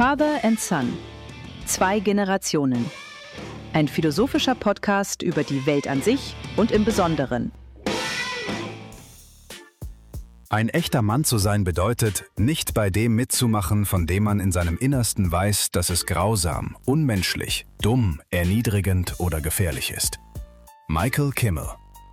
Father and Son. 2 Generationen. Ein philosophischer Podcast über die Welt an sich und im Besonderen. Ein echter Mann zu sein bedeutet, nicht bei dem mitzumachen, von dem man in seinem Innersten weiß, dass es grausam, unmenschlich, dumm, erniedrigend oder gefährlich ist. Michael Kimmel.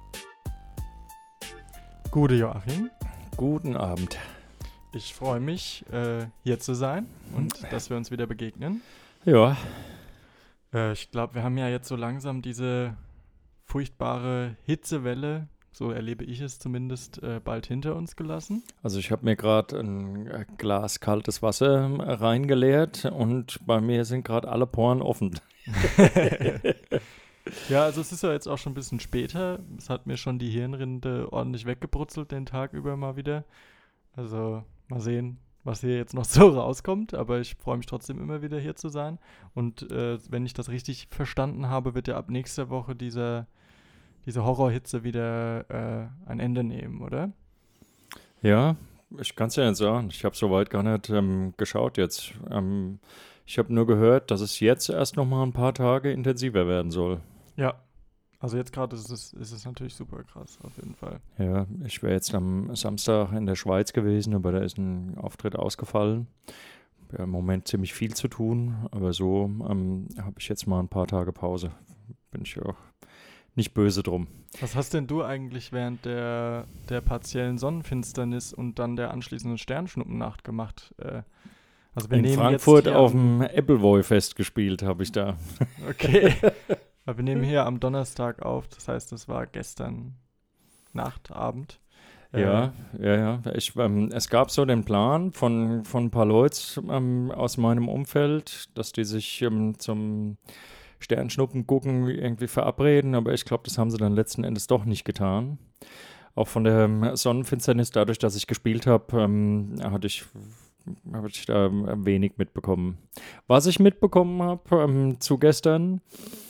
Gute Joachim. Guten Abend. Ich freue mich, hier zu sein und dass wir uns wieder begegnen. Ja. Ich glaube, wir haben ja jetzt so langsam diese furchtbare Hitzewelle, so erlebe ich es zumindest, bald hinter uns gelassen. Also ich habe mir gerade ein Glas kaltes Wasser reingeleert und bei mir sind gerade alle Poren offen. Ja, also es ist ja jetzt auch schon ein bisschen später. Es hat mir schon die Hirnrinde ordentlich weggebrutzelt den Tag über mal wieder. Also mal sehen, was hier jetzt noch so rauskommt. Aber ich freue mich trotzdem immer wieder hier zu sein. Und wenn ich das richtig verstanden habe, wird ja ab nächster Woche diese Horrorhitze wieder ein Ende nehmen, oder? Ja, ich kann es ja nicht sagen. Ich habe soweit gar nicht geschaut jetzt. Ich habe nur gehört, dass es jetzt erst noch mal ein paar Tage intensiver werden soll. Ja, also jetzt gerade ist es natürlich super krass, auf jeden Fall. Ja, ich wäre jetzt am Samstag in der Schweiz gewesen, aber da ist ein Auftritt ausgefallen. Ja, im Moment ziemlich viel zu tun, aber so habe ich jetzt mal ein paar Tage Pause. Bin ich auch nicht böse drum. Was hast denn du eigentlich während der partiellen Sonnenfinsternis und dann der anschließenden Sternschnuppennacht gemacht? Also wir in nehmen Frankfurt jetzt auf dem Appleboy-Fest gespielt habe ich da. Okay. Aber wir nehmen hier am Donnerstag auf, das heißt, das war gestern Nacht, Abend. Ja. Es gab so den Plan von ein paar Leuten aus meinem Umfeld, dass die sich zum Sternschnuppen gucken irgendwie verabreden, aber ich glaube, das haben sie dann letzten Endes doch nicht getan. Auch von der Sonnenfinsternis, dadurch, dass ich gespielt habe, habe ich da wenig mitbekommen. Was ich mitbekommen habe zu gestern,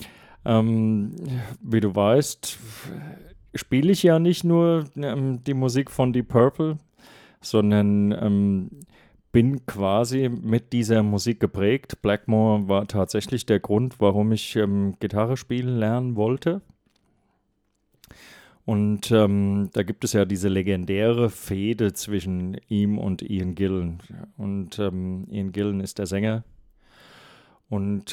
wie du weißt, spiele ich ja nicht nur die Musik von Deep Purple, sondern bin quasi mit dieser Musik geprägt. Blackmore war tatsächlich der Grund, warum ich Gitarre spielen lernen wollte. Und da gibt es ja diese legendäre Fehde zwischen ihm und Ian Gillan. Und Ian Gillan ist der Sänger. Und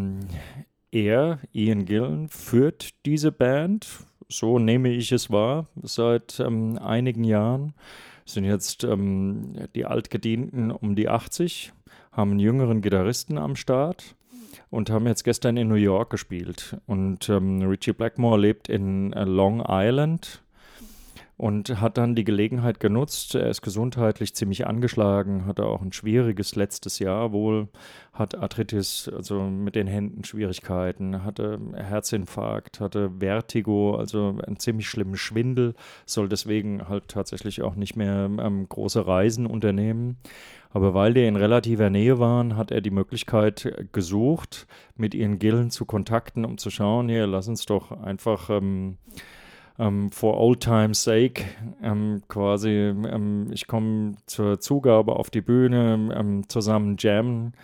Ian Gillan, führt diese Band, so nehme ich es wahr, seit einigen Jahren. Sind jetzt die Altgedienten um die 80, haben einen jüngeren Gitarristen am Start und haben jetzt gestern in New York gespielt. Und Ritchie Blackmore lebt in Long Island und hat dann die Gelegenheit genutzt. Er ist gesundheitlich ziemlich angeschlagen, hatte auch ein schwieriges letztes Jahr wohl, hat Arthritis, also mit den Händen Schwierigkeiten, hatte Herzinfarkt, hatte Vertigo, also einen ziemlich schlimmen Schwindel, soll deswegen halt tatsächlich auch nicht mehr große Reisen unternehmen. Aber weil die in relativer Nähe waren, hat er die Möglichkeit gesucht, mit Ian Gillan zu kontakten, um zu schauen, hier, lass uns doch einfach for old time's sake, quasi, ich komme zur Zugabe auf die Bühne, zusammen jammen.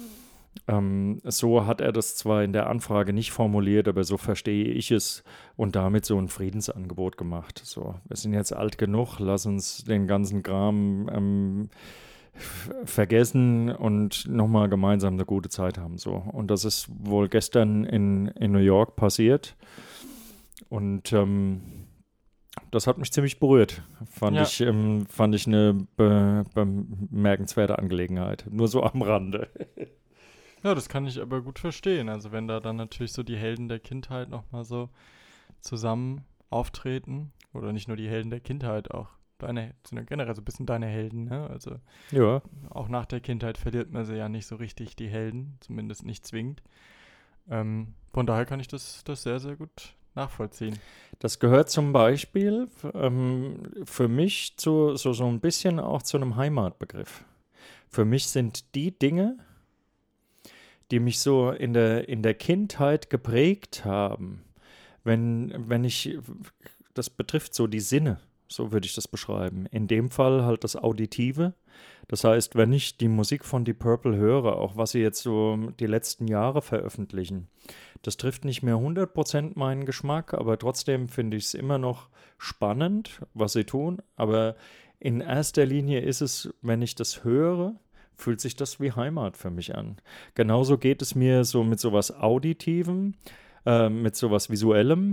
So hat er das zwar in der Anfrage nicht formuliert, aber so verstehe ich es und damit so ein Friedensangebot gemacht. So, wir sind jetzt alt genug, lass uns den ganzen Kram vergessen und nochmal gemeinsam eine gute Zeit haben. So. Und das ist wohl gestern in New York passiert. Und das hat mich ziemlich berührt. Fand ich eine bemerkenswerte Angelegenheit. Nur so am Rande. Ja, das kann ich aber gut verstehen. Also wenn da dann natürlich so die Helden der Kindheit nochmal so zusammen auftreten. Oder nicht nur die Helden der Kindheit, auch sind generell so ein bisschen deine Helden, ne? Also ja. Auch nach der Kindheit verliert man sie ja nicht so richtig, die Helden. Zumindest nicht zwingend. Von daher kann ich das sehr, sehr gut nachvollziehen. Das gehört zum Beispiel für mich so ein bisschen auch zu einem Heimatbegriff. Für mich sind die Dinge, die mich so in der Kindheit geprägt haben, wenn ich, das betrifft so die Sinne, So würde ich das beschreiben. In dem Fall halt das Auditive. Das heißt, wenn ich die Musik von Deep Purple höre, auch was sie jetzt so die letzten Jahre veröffentlichen, das trifft nicht mehr 100% meinen Geschmack, aber trotzdem finde ich es immer noch spannend, was sie tun. Aber in erster Linie ist es, wenn ich das höre, fühlt sich das wie Heimat für mich an. Genauso geht es mir so mit sowas Auditivem, mit sowas Visuellem,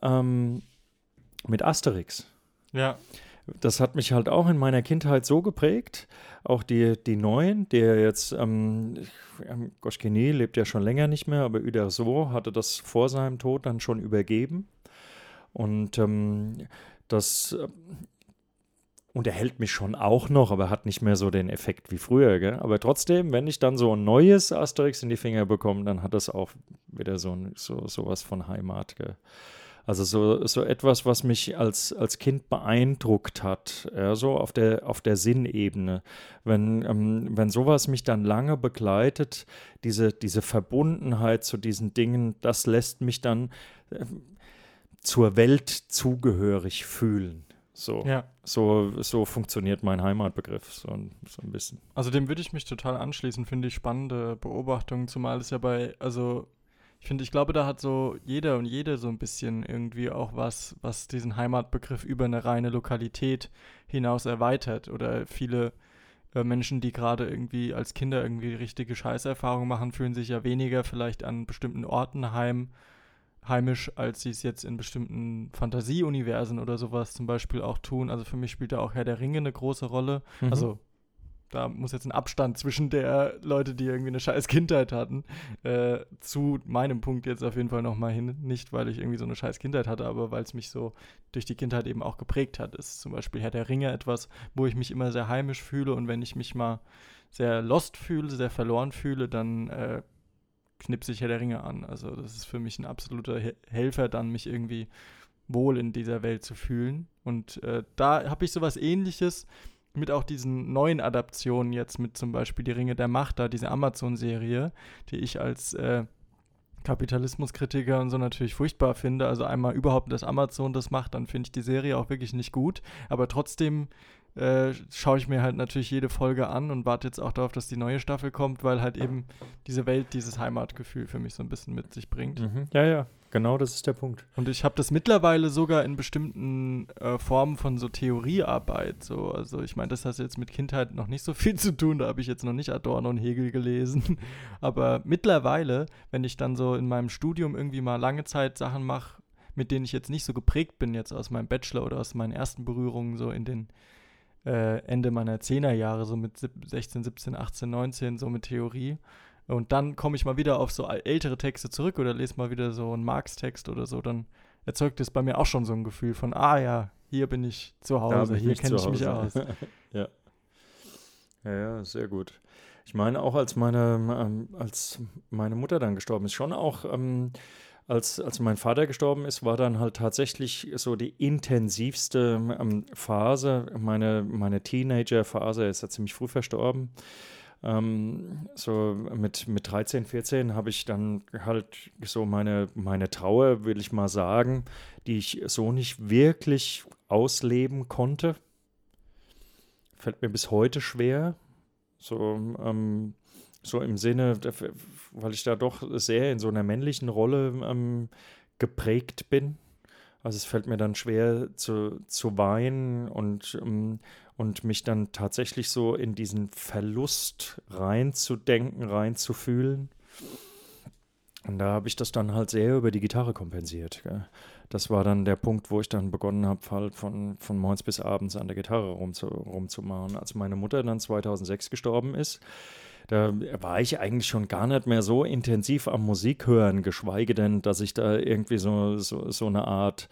mit Asterix. Ja. Das hat mich halt auch in meiner Kindheit so geprägt. Auch die neuen, der jetzt, Goscinny lebt ja schon länger nicht mehr, aber Uderzo hatte das vor seinem Tod dann schon übergeben. Und das unterhält mich schon auch noch, aber hat nicht mehr so den Effekt wie früher. Gell? Aber trotzdem, wenn ich dann so ein neues Asterix in die Finger bekomme, dann hat das auch wieder sowas von Heimat. Gell? Also so etwas, was mich als Kind beeindruckt hat, ja, so auf der Sinnebene. Wenn sowas mich dann lange begleitet, diese Verbundenheit zu diesen Dingen, das lässt mich dann zur Welt zugehörig fühlen. So, Ja. so funktioniert mein Heimatbegriff so ein bisschen. Also dem würde ich mich total anschließen, finde ich spannende Beobachtung, zumal es ja ich glaube, da hat so jeder und jede so ein bisschen irgendwie auch was diesen Heimatbegriff über eine reine Lokalität hinaus erweitert. Oder viele Menschen, die gerade irgendwie als Kinder irgendwie richtige Scheißerfahrungen machen, fühlen sich ja weniger vielleicht an bestimmten Orten heimisch, als sie es jetzt in bestimmten Fantasieuniversen oder sowas zum Beispiel auch tun. Also für mich spielt da auch Herr der Ringe eine große Rolle. Mhm. Also da muss jetzt ein Abstand zwischen der Leute, die irgendwie eine scheiß Kindheit hatten, zu meinem Punkt jetzt auf jeden Fall nochmal hin. Nicht, weil ich irgendwie so eine scheiß Kindheit hatte, aber weil es mich so durch die Kindheit eben auch geprägt hat. Ist zum Beispiel Herr der Ringe etwas, wo ich mich immer sehr heimisch fühle, und wenn ich mich mal sehr lost fühle, sehr verloren fühle, dann knipse ich Herr der Ringe an. Also das ist für mich ein absoluter Helfer, dann mich irgendwie wohl in dieser Welt zu fühlen. Und da habe ich sowas Ähnliches mit auch diesen neuen Adaptionen jetzt, mit zum Beispiel Die Ringe der Macht, da diese Amazon-Serie, die ich als Kapitalismuskritiker und so natürlich furchtbar finde. Also einmal überhaupt, dass Amazon das macht, dann finde ich die Serie auch wirklich nicht gut. Aber trotzdem schaue ich mir halt natürlich jede Folge an und warte jetzt auch darauf, dass die neue Staffel kommt, weil halt eben diese Welt dieses Heimatgefühl für mich so ein bisschen mit sich bringt. Mhm. Ja, genau, das ist der Punkt. Und ich habe das mittlerweile sogar in bestimmten Formen von so Theoriearbeit. So. Also ich meine, das hat jetzt mit Kindheit noch nicht so viel zu tun, da habe ich jetzt noch nicht Adorno und Hegel gelesen. Aber mittlerweile, wenn ich dann so in meinem Studium irgendwie mal lange Zeit Sachen mache, mit denen ich jetzt nicht so geprägt bin, jetzt aus meinem Bachelor oder aus meinen ersten Berührungen so in den Ende meiner 10er-Jahre, so mit 16, 17, 18, 19, so mit Theorie. Und dann komme ich mal wieder auf so ältere Texte zurück oder lese mal wieder so einen Marx-Text oder so, dann erzeugt es bei mir auch schon so ein Gefühl von, ja, hier bin ich zu Hause, hier kenne ich mich aus. Ja, sehr gut. Ich meine auch, als meine Mutter dann gestorben ist, schon auch als mein Vater gestorben ist, war dann halt tatsächlich so die intensivste Phase, meine Teenager-Phase. Er ist ja ziemlich früh verstorben. So mit 13, 14 habe ich dann halt so meine Trauer, will ich mal sagen, die ich so nicht wirklich ausleben konnte. Fällt mir bis heute schwer. So im Sinne, weil ich da doch sehr in so einer männlichen Rolle geprägt bin. Also es fällt mir dann schwer zu weinen und mich dann tatsächlich so in diesen Verlust reinzudenken, reinzufühlen. Und da habe ich das dann halt sehr über die Gitarre kompensiert. Gell? Das war dann der Punkt, wo ich dann begonnen habe, halt von morgens bis abends an der Gitarre rumzumachen. Als meine Mutter dann 2006 gestorben ist, da war ich eigentlich schon gar nicht mehr so intensiv am Musik hören, geschweige denn, dass ich da irgendwie so eine Art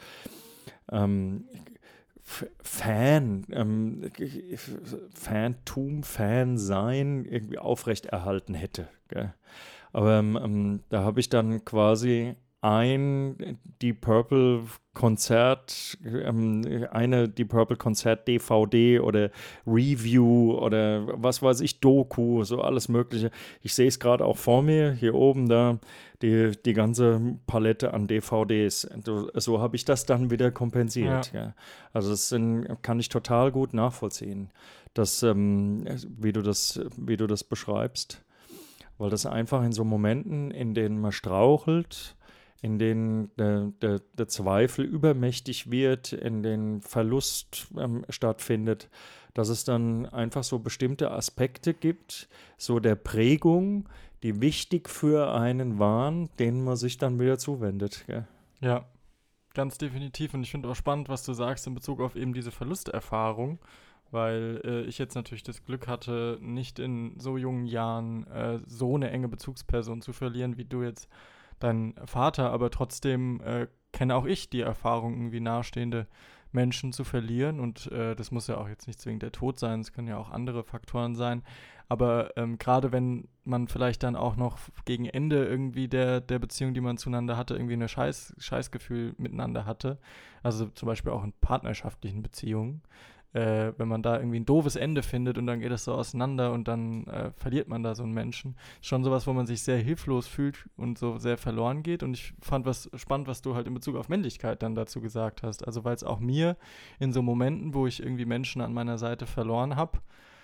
Fan sein irgendwie aufrechterhalten hätte. Gell? Aber da habe ich dann quasi ein Deep Purple Konzert, eine Deep Purple Konzert DVD oder Review oder was weiß ich, Doku, so alles Mögliche. Ich sehe es gerade auch vor mir, hier oben da, die ganze Palette an DVDs. So habe ich das dann wieder kompensiert. Ja. Also das kann ich total gut nachvollziehen, dass, wie du das beschreibst. Weil das einfach in so Momenten, in denen man strauchelt, in denen der Zweifel übermächtig wird, in denen Verlust stattfindet, dass es dann einfach so bestimmte Aspekte gibt, so der Prägung, die wichtig für einen waren, denen man sich dann wieder zuwendet. Gell? Ja, ganz definitiv. Und ich finde auch spannend, was du sagst in Bezug auf eben diese Verlusterfahrung, weil ich jetzt natürlich das Glück hatte, nicht in so jungen Jahren so eine enge Bezugsperson zu verlieren, wie du jetzt dein Vater, aber trotzdem kenne auch ich die Erfahrung, irgendwie nahestehende Menschen zu verlieren und das muss ja auch jetzt nicht zwingend der Tod sein, es können ja auch andere Faktoren sein, aber gerade wenn man vielleicht dann auch noch gegen Ende irgendwie der Beziehung, die man zueinander hatte, irgendwie ein Scheißgefühl miteinander hatte, also zum Beispiel auch in partnerschaftlichen Beziehungen, wenn man da irgendwie ein doofes Ende findet und dann geht es so auseinander und dann verliert man da so einen Menschen. Schon sowas, wo man sich sehr hilflos fühlt und so sehr verloren geht. Und ich fand was spannend, was du halt in Bezug auf Männlichkeit dann dazu gesagt hast. Also weil es auch mir in so Momenten, wo ich irgendwie Menschen an meiner Seite verloren habe,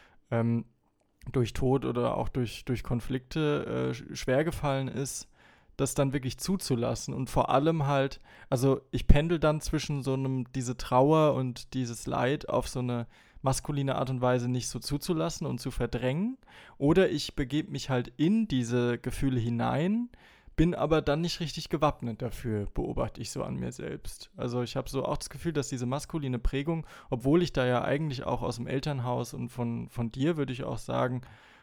durch Tod oder auch durch Konflikte schwer gefallen ist, das dann wirklich zuzulassen und vor allem halt, also ich pendel dann zwischen so diese Trauer und dieses Leid auf so eine maskuline Art und Weise nicht so zuzulassen und zu verdrängen oder ich begebe mich halt in diese Gefühle hinein, bin aber dann nicht richtig gewappnet dafür, beobachte ich so an mir selbst. Also ich habe so auch das Gefühl, dass diese maskuline Prägung, obwohl ich da ja eigentlich auch aus dem Elternhaus und von dir, würde ich auch sagen,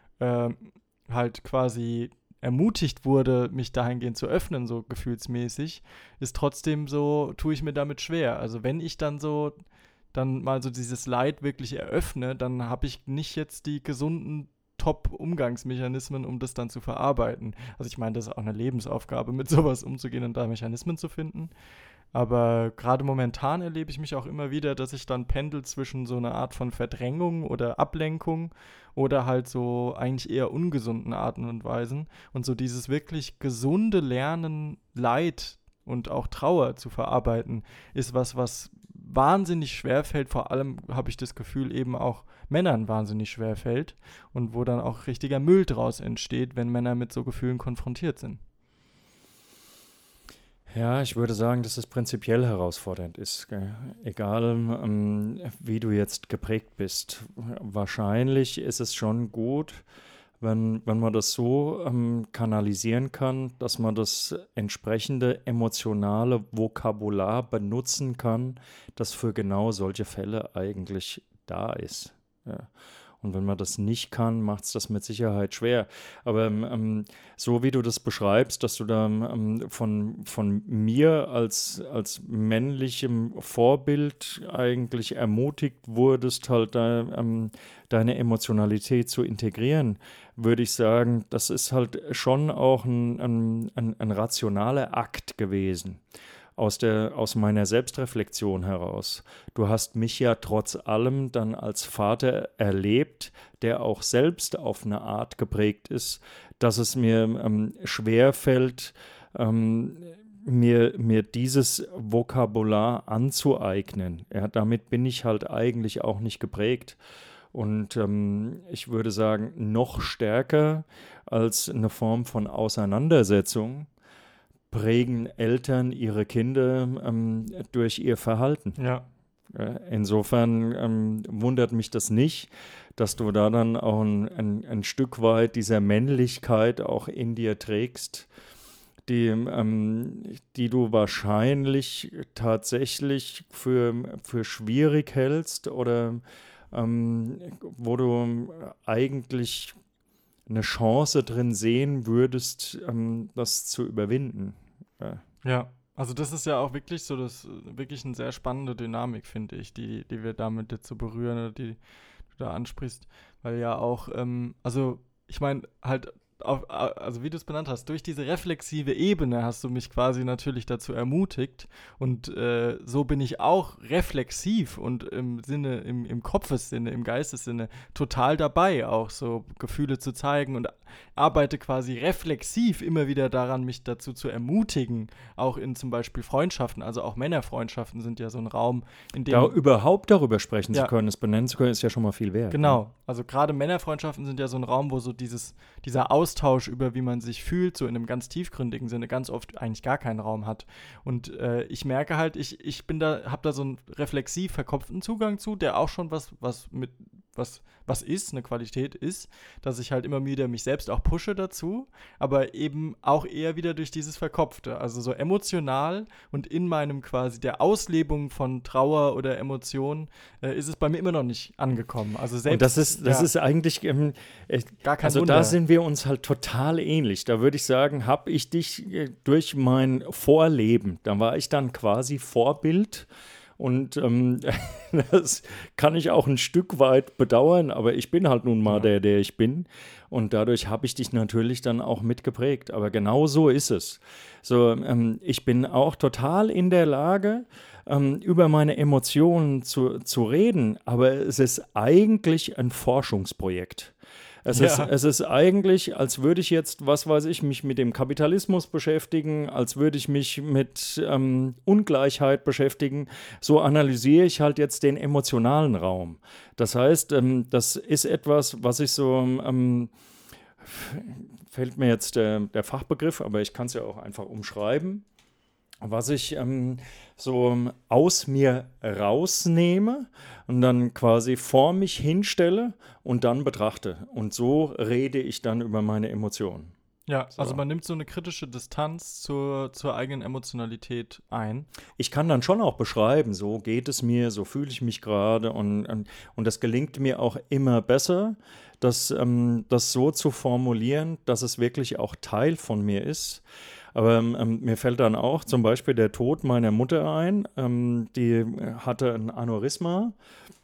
halt quasi ermutigt wurde, mich dahingehend zu öffnen, so gefühlsmäßig, ist trotzdem so, tue ich mir damit schwer. Also wenn ich dann mal so dieses Leid wirklich eröffne, dann habe ich nicht jetzt die gesunden Top-Umgangsmechanismen, um das dann zu verarbeiten. Also ich meine, das ist auch eine Lebensaufgabe, mit sowas umzugehen und da Mechanismen zu finden. Aber gerade momentan erlebe ich mich auch immer wieder, dass ich dann pendel zwischen so einer Art von Verdrängung oder Ablenkung oder halt so eigentlich eher ungesunden Arten und Weisen. Und so dieses wirklich gesunde Lernen, Leid und auch Trauer zu verarbeiten, ist was wahnsinnig schwer fällt. Vor allem habe ich das Gefühl, eben auch Männern wahnsinnig schwer fällt und wo dann auch richtiger Müll draus entsteht, wenn Männer mit so Gefühlen konfrontiert sind. Ja, ich würde sagen, dass es prinzipiell herausfordernd ist. Gell? Egal, wie du jetzt geprägt bist. Wahrscheinlich ist es schon gut, wenn man das so kanalisieren kann, dass man das entsprechende emotionale Vokabular benutzen kann, das für genau solche Fälle eigentlich da ist. Ja. Und wenn man das nicht kann, macht es das mit Sicherheit schwer. Aber so wie du das beschreibst, dass du da von mir als männlichem Vorbild eigentlich ermutigt wurdest, halt deine Emotionalität zu integrieren, würde ich sagen, das ist halt schon auch ein rationaler Akt gewesen. Aus meiner Selbstreflexion heraus. Du hast mich ja trotz allem dann als Vater erlebt, der auch selbst auf eine Art geprägt ist, dass es mir schwerfällt, mir dieses Vokabular anzueignen. Ja, damit bin ich halt eigentlich auch nicht geprägt. Und ich würde sagen, noch stärker als eine Form von Auseinandersetzung prägen Eltern ihre Kinder durch ihr Verhalten. Ja. Insofern wundert mich das nicht, dass du da dann auch ein Stück weit dieser Männlichkeit auch in dir trägst, die du wahrscheinlich tatsächlich für schwierig hältst oder wo du eigentlich eine Chance drin sehen würdest, das zu überwinden. Ja, also das ist ja auch wirklich so, wirklich eine sehr spannende Dynamik, finde ich, die wir damit jetzt so berühren oder die du da ansprichst, weil ja auch, also ich meine, halt also wie du es benannt hast, durch diese reflexive Ebene hast du mich quasi natürlich dazu ermutigt und so bin ich auch reflexiv und im Kopfessinne, im Geistessinne total dabei, auch so Gefühle zu zeigen und arbeite quasi reflexiv immer wieder daran, mich dazu zu ermutigen, auch in zum Beispiel Freundschaften, also auch Männerfreundschaften sind ja so ein Raum, in dem... Da überhaupt darüber sprechen zu können, es benennen zu können, ist ja schon mal viel wert. Genau, also gerade Männerfreundschaften sind ja so ein Raum, wo so dieser Austausch über, wie man sich fühlt, so in einem ganz tiefgründigen Sinne, ganz oft eigentlich gar keinen Raum hat. Und ich merke halt, ich habe da so einen reflexiv verkopften Zugang zu, der auch schon was ist, eine Qualität ist, dass ich halt immer wieder mich selbst auch pushe dazu, aber eben auch eher wieder durch dieses Verkopfte, also so emotional und in meinem quasi der Auslebung von Trauer oder Emotionen ist es bei mir immer noch nicht angekommen. Also selbst, und das ist eigentlich gar kein also Wunder. Da sind wir uns halt total ähnlich. Da würde ich sagen, habe ich dich durch mein Vorleben, da war ich dann quasi Vorbild. Und das kann ich auch ein Stück weit bedauern, aber ich bin halt nun mal der ich bin. Und dadurch habe ich dich natürlich dann auch mitgeprägt. Aber genau so ist es. So, ich bin auch total in der Lage, über meine Emotionen zu reden, aber es ist eigentlich ein Forschungsprojekt. Es ist eigentlich, als würde ich jetzt, was weiß ich, mich mit dem Kapitalismus beschäftigen, als würde ich mich mit Ungleichheit beschäftigen. So analysiere ich halt jetzt den emotionalen Raum. Das heißt, das ist etwas, was ich so, fällt mir jetzt der Fachbegriff, aber ich kann es ja auch einfach umschreiben, was ich so aus mir rausnehme und dann quasi vor mich hinstelle und dann betrachte. Und so rede ich dann über meine Emotionen. Ja, So. also man nimmt so eine kritische Distanz zur eigenen Emotionalität ein. Ich kann dann schon auch beschreiben, so geht es mir, so fühle ich mich gerade und das gelingt mir auch immer besser, das so zu formulieren, dass es wirklich auch Teil von mir ist. Aber mir fällt dann auch zum Beispiel der Tod meiner Mutter ein. Die hatte ein Aneurysma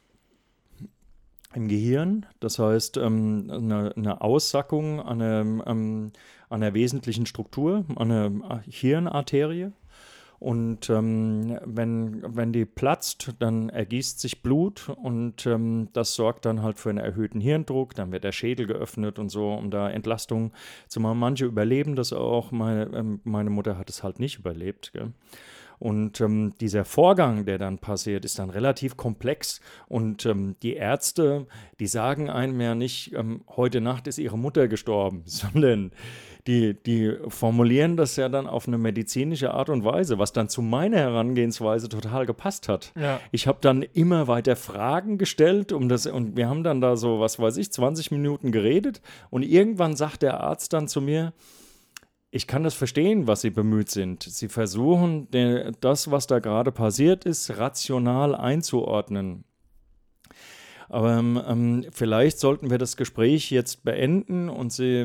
im Gehirn, das heißt eine Aussackung an einer wesentlichen Struktur, an einer Hirnarterie. Und wenn die platzt, dann ergießt sich Blut und das sorgt dann halt für einen erhöhten Hirndruck. Dann wird der Schädel geöffnet und so, um da Entlastung zu machen. Manche überleben das auch. Meine Mutter hat es halt nicht überlebt. Gell? Und dieser Vorgang, der dann passiert, ist dann relativ komplex. Und die Ärzte, die sagen einem ja nicht, heute Nacht ist ihre Mutter gestorben, sondern die formulieren das ja dann auf eine medizinische Art und Weise, was dann zu meiner Herangehensweise total gepasst hat. Ja. Ich habe dann immer weiter Fragen gestellt und wir haben dann da so, was weiß ich, 20 Minuten geredet und irgendwann sagt der Arzt dann zu mir, ich kann das verstehen, was Sie bemüht sind. Sie versuchen, das, was da gerade passiert ist, rational einzuordnen. Aber vielleicht sollten wir das Gespräch jetzt beenden und Sie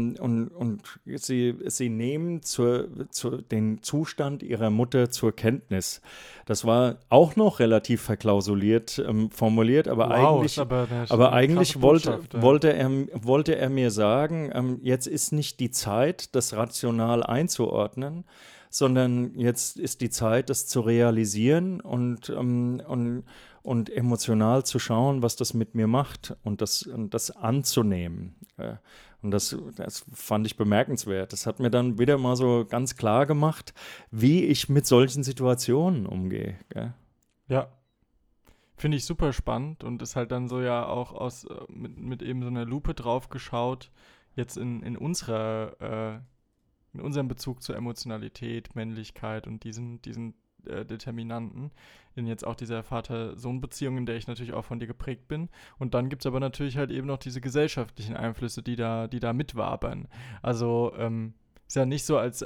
nehmen den Zustand Ihrer Mutter zur Kenntnis. Das war auch noch relativ verklausuliert formuliert, aber eigentlich wollte er mir sagen, jetzt ist nicht die Zeit, das rational einzuordnen, sondern jetzt ist die Zeit, das zu realisieren und emotional zu schauen, was das mit mir macht und das anzunehmen. Und das fand ich bemerkenswert. Das hat mir dann wieder mal so ganz klar gemacht, wie ich mit solchen Situationen umgehe. Gell? Ja, finde ich super spannend und ist halt dann so ja auch mit eben so einer Lupe drauf geschaut, jetzt in unserem Bezug zur Emotionalität, Männlichkeit und diesen Determinanten in jetzt auch dieser Vater-Sohn-Beziehung, in der ich natürlich auch von dir geprägt bin. Und dann gibt es aber natürlich halt eben noch diese gesellschaftlichen Einflüsse, die da mitwabern. Also ist ja nicht so, als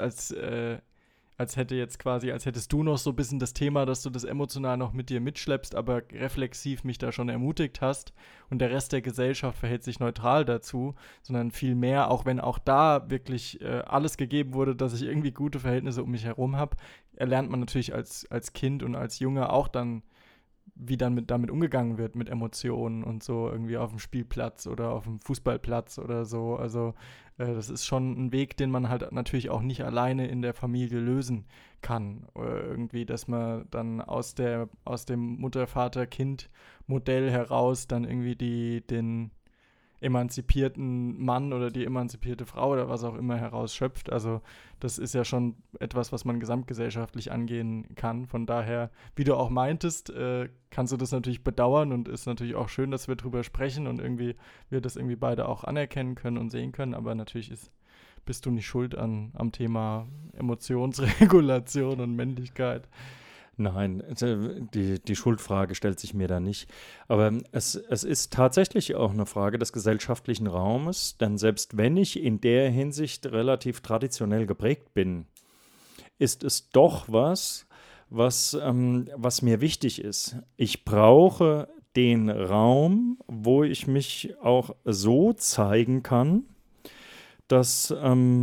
hättest du noch so ein bisschen das Thema, dass du das emotional noch mit dir mitschleppst, aber reflexiv mich da schon ermutigt hast und der Rest der Gesellschaft verhält sich neutral dazu, sondern vielmehr, auch wenn auch da wirklich alles gegeben wurde, dass ich irgendwie gute Verhältnisse um mich herum habe, erlernt man natürlich als Kind und als Junge auch dann wie dann damit umgegangen wird, mit Emotionen und so, irgendwie auf dem Spielplatz oder auf dem Fußballplatz oder so. Also das ist schon ein Weg, den man halt natürlich auch nicht alleine in der Familie lösen kann. Oder irgendwie, dass man dann aus dem Mutter-Vater-Kind-Modell heraus dann irgendwie den emanzipierten Mann oder die emanzipierte Frau oder was auch immer herausschöpft. Also das ist ja schon etwas, was man gesamtgesellschaftlich angehen kann. Von daher, wie du auch meintest, kannst du das natürlich bedauern und ist natürlich auch schön, dass wir drüber sprechen und irgendwie wir das irgendwie beide auch anerkennen können und sehen können. Aber natürlich bist du nicht schuld am Thema Emotionsregulation und Männlichkeit. Nein, die Schuldfrage stellt sich mir da nicht. Aber es ist tatsächlich auch eine Frage des gesellschaftlichen Raumes, denn selbst wenn ich in der Hinsicht relativ traditionell geprägt bin, ist es doch was mir wichtig ist. Ich brauche den Raum, wo ich mich auch so zeigen kann, dass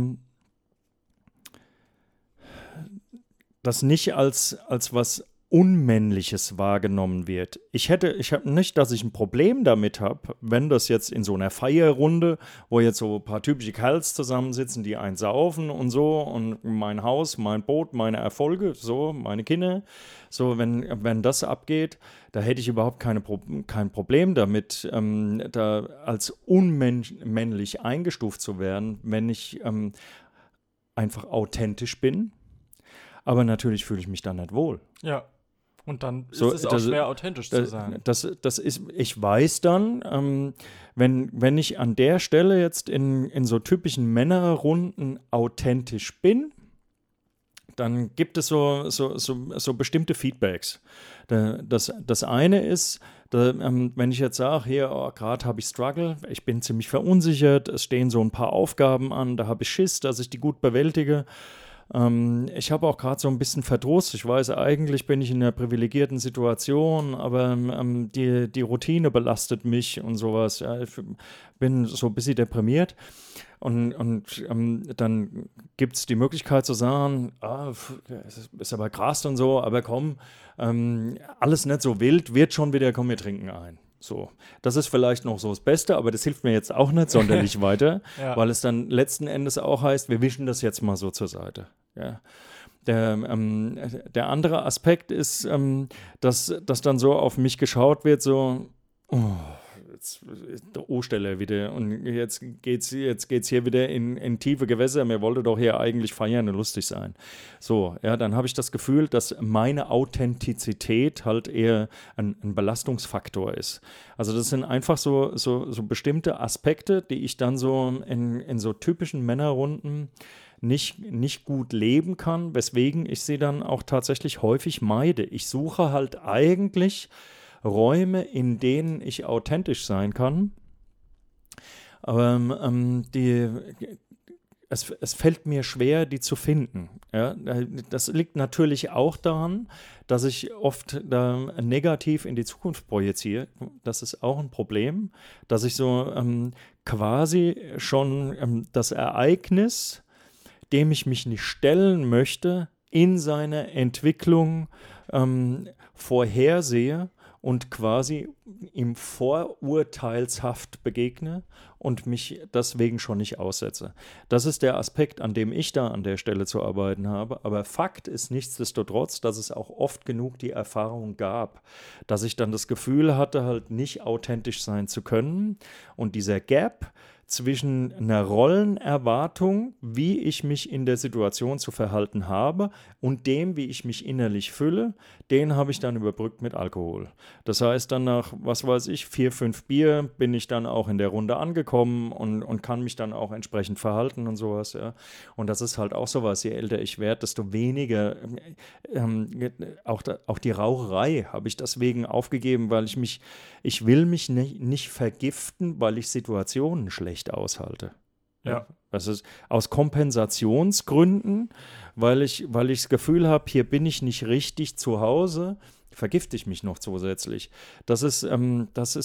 das nicht als was Unmännliches wahrgenommen wird. Ich habe nicht, dass ich ein Problem damit habe, wenn das jetzt in so einer Feierrunde, wo jetzt so ein paar typische Kerls zusammensitzen, die einen saufen und so und mein Haus, mein Boot, meine Erfolge, so, meine Kinder, so, wenn das abgeht, da hätte ich überhaupt kein Problem damit, da als unmännlich eingestuft zu werden, wenn ich einfach authentisch bin. Aber natürlich fühle ich mich dann nicht wohl. Ja, und dann ist es auch schwer, authentisch zu sein. Ich weiß dann, wenn ich an der Stelle jetzt in so typischen Männerrunden authentisch bin, dann gibt es so bestimmte Feedbacks. Das eine ist, wenn ich jetzt sage, hier, gerade habe ich Struggle, ich bin ziemlich verunsichert, es stehen so ein paar Aufgaben an, da habe ich Schiss, dass ich die gut bewältige. Ich habe auch gerade so ein bisschen Verdruss. Ich weiß, eigentlich bin ich in einer privilegierten Situation, aber die Routine belastet mich und sowas. Ja, ich bin so ein bisschen deprimiert. Und dann gibt es die Möglichkeit zu sagen, es ist aber krass und so, aber komm, alles nicht so wild, wird schon wieder, komm, wir trinken ein. So, das ist vielleicht noch so das Beste, aber das hilft mir jetzt auch nicht sonderlich weiter, ja. Weil es dann letzten Endes auch heißt, wir wischen das jetzt mal so zur Seite. Ja. Der andere Aspekt ist, dass dann so auf mich geschaut wird, so, jetzt der O-Stelle wieder und jetzt geht's hier wieder in tiefe Gewässer, mir wollte doch hier eigentlich feiern und lustig sein. So, ja, dann habe ich das Gefühl, dass meine Authentizität halt eher ein Belastungsfaktor ist. Also das sind einfach so bestimmte Aspekte, die ich dann so in so typischen Männerrunden nicht gut leben kann, weswegen ich sie dann auch tatsächlich häufig meide. Ich suche halt eigentlich Räume, in denen ich authentisch sein kann. Aber es fällt mir schwer, die zu finden. Ja? Das liegt natürlich auch daran, dass ich oft da negativ in die Zukunft projiziere. Das ist auch ein Problem, dass ich so quasi schon das Ereignis, dem ich mich nicht stellen möchte, in seiner Entwicklung vorhersehe und quasi ihm vorurteilshaft begegne und mich deswegen schon nicht aussetze. Das ist der Aspekt, an dem ich da an der Stelle zu arbeiten habe. Aber Fakt ist nichtsdestotrotz, dass es auch oft genug die Erfahrung gab, dass ich dann das Gefühl hatte, halt nicht authentisch sein zu können. Und dieser Gap zwischen einer Rollenerwartung, wie ich mich in der Situation zu verhalten habe, und dem, wie ich mich innerlich fühle, den habe ich dann überbrückt mit Alkohol. Das heißt, dann nach, was weiß ich, 4, 5 Bier bin ich dann auch in der Runde angekommen und kann mich dann auch entsprechend verhalten und sowas. Ja. Und das ist halt auch sowas, je älter ich werde, desto weniger, auch die Raucherei habe ich deswegen aufgegeben, weil ich will mich nicht vergiften, weil ich Situationen schlecht aushalte. Ja. Das ist aus Kompensationsgründen, weil ich das Gefühl habe, hier bin ich nicht richtig zu Hause, vergifte ich mich noch zusätzlich. Das ist eine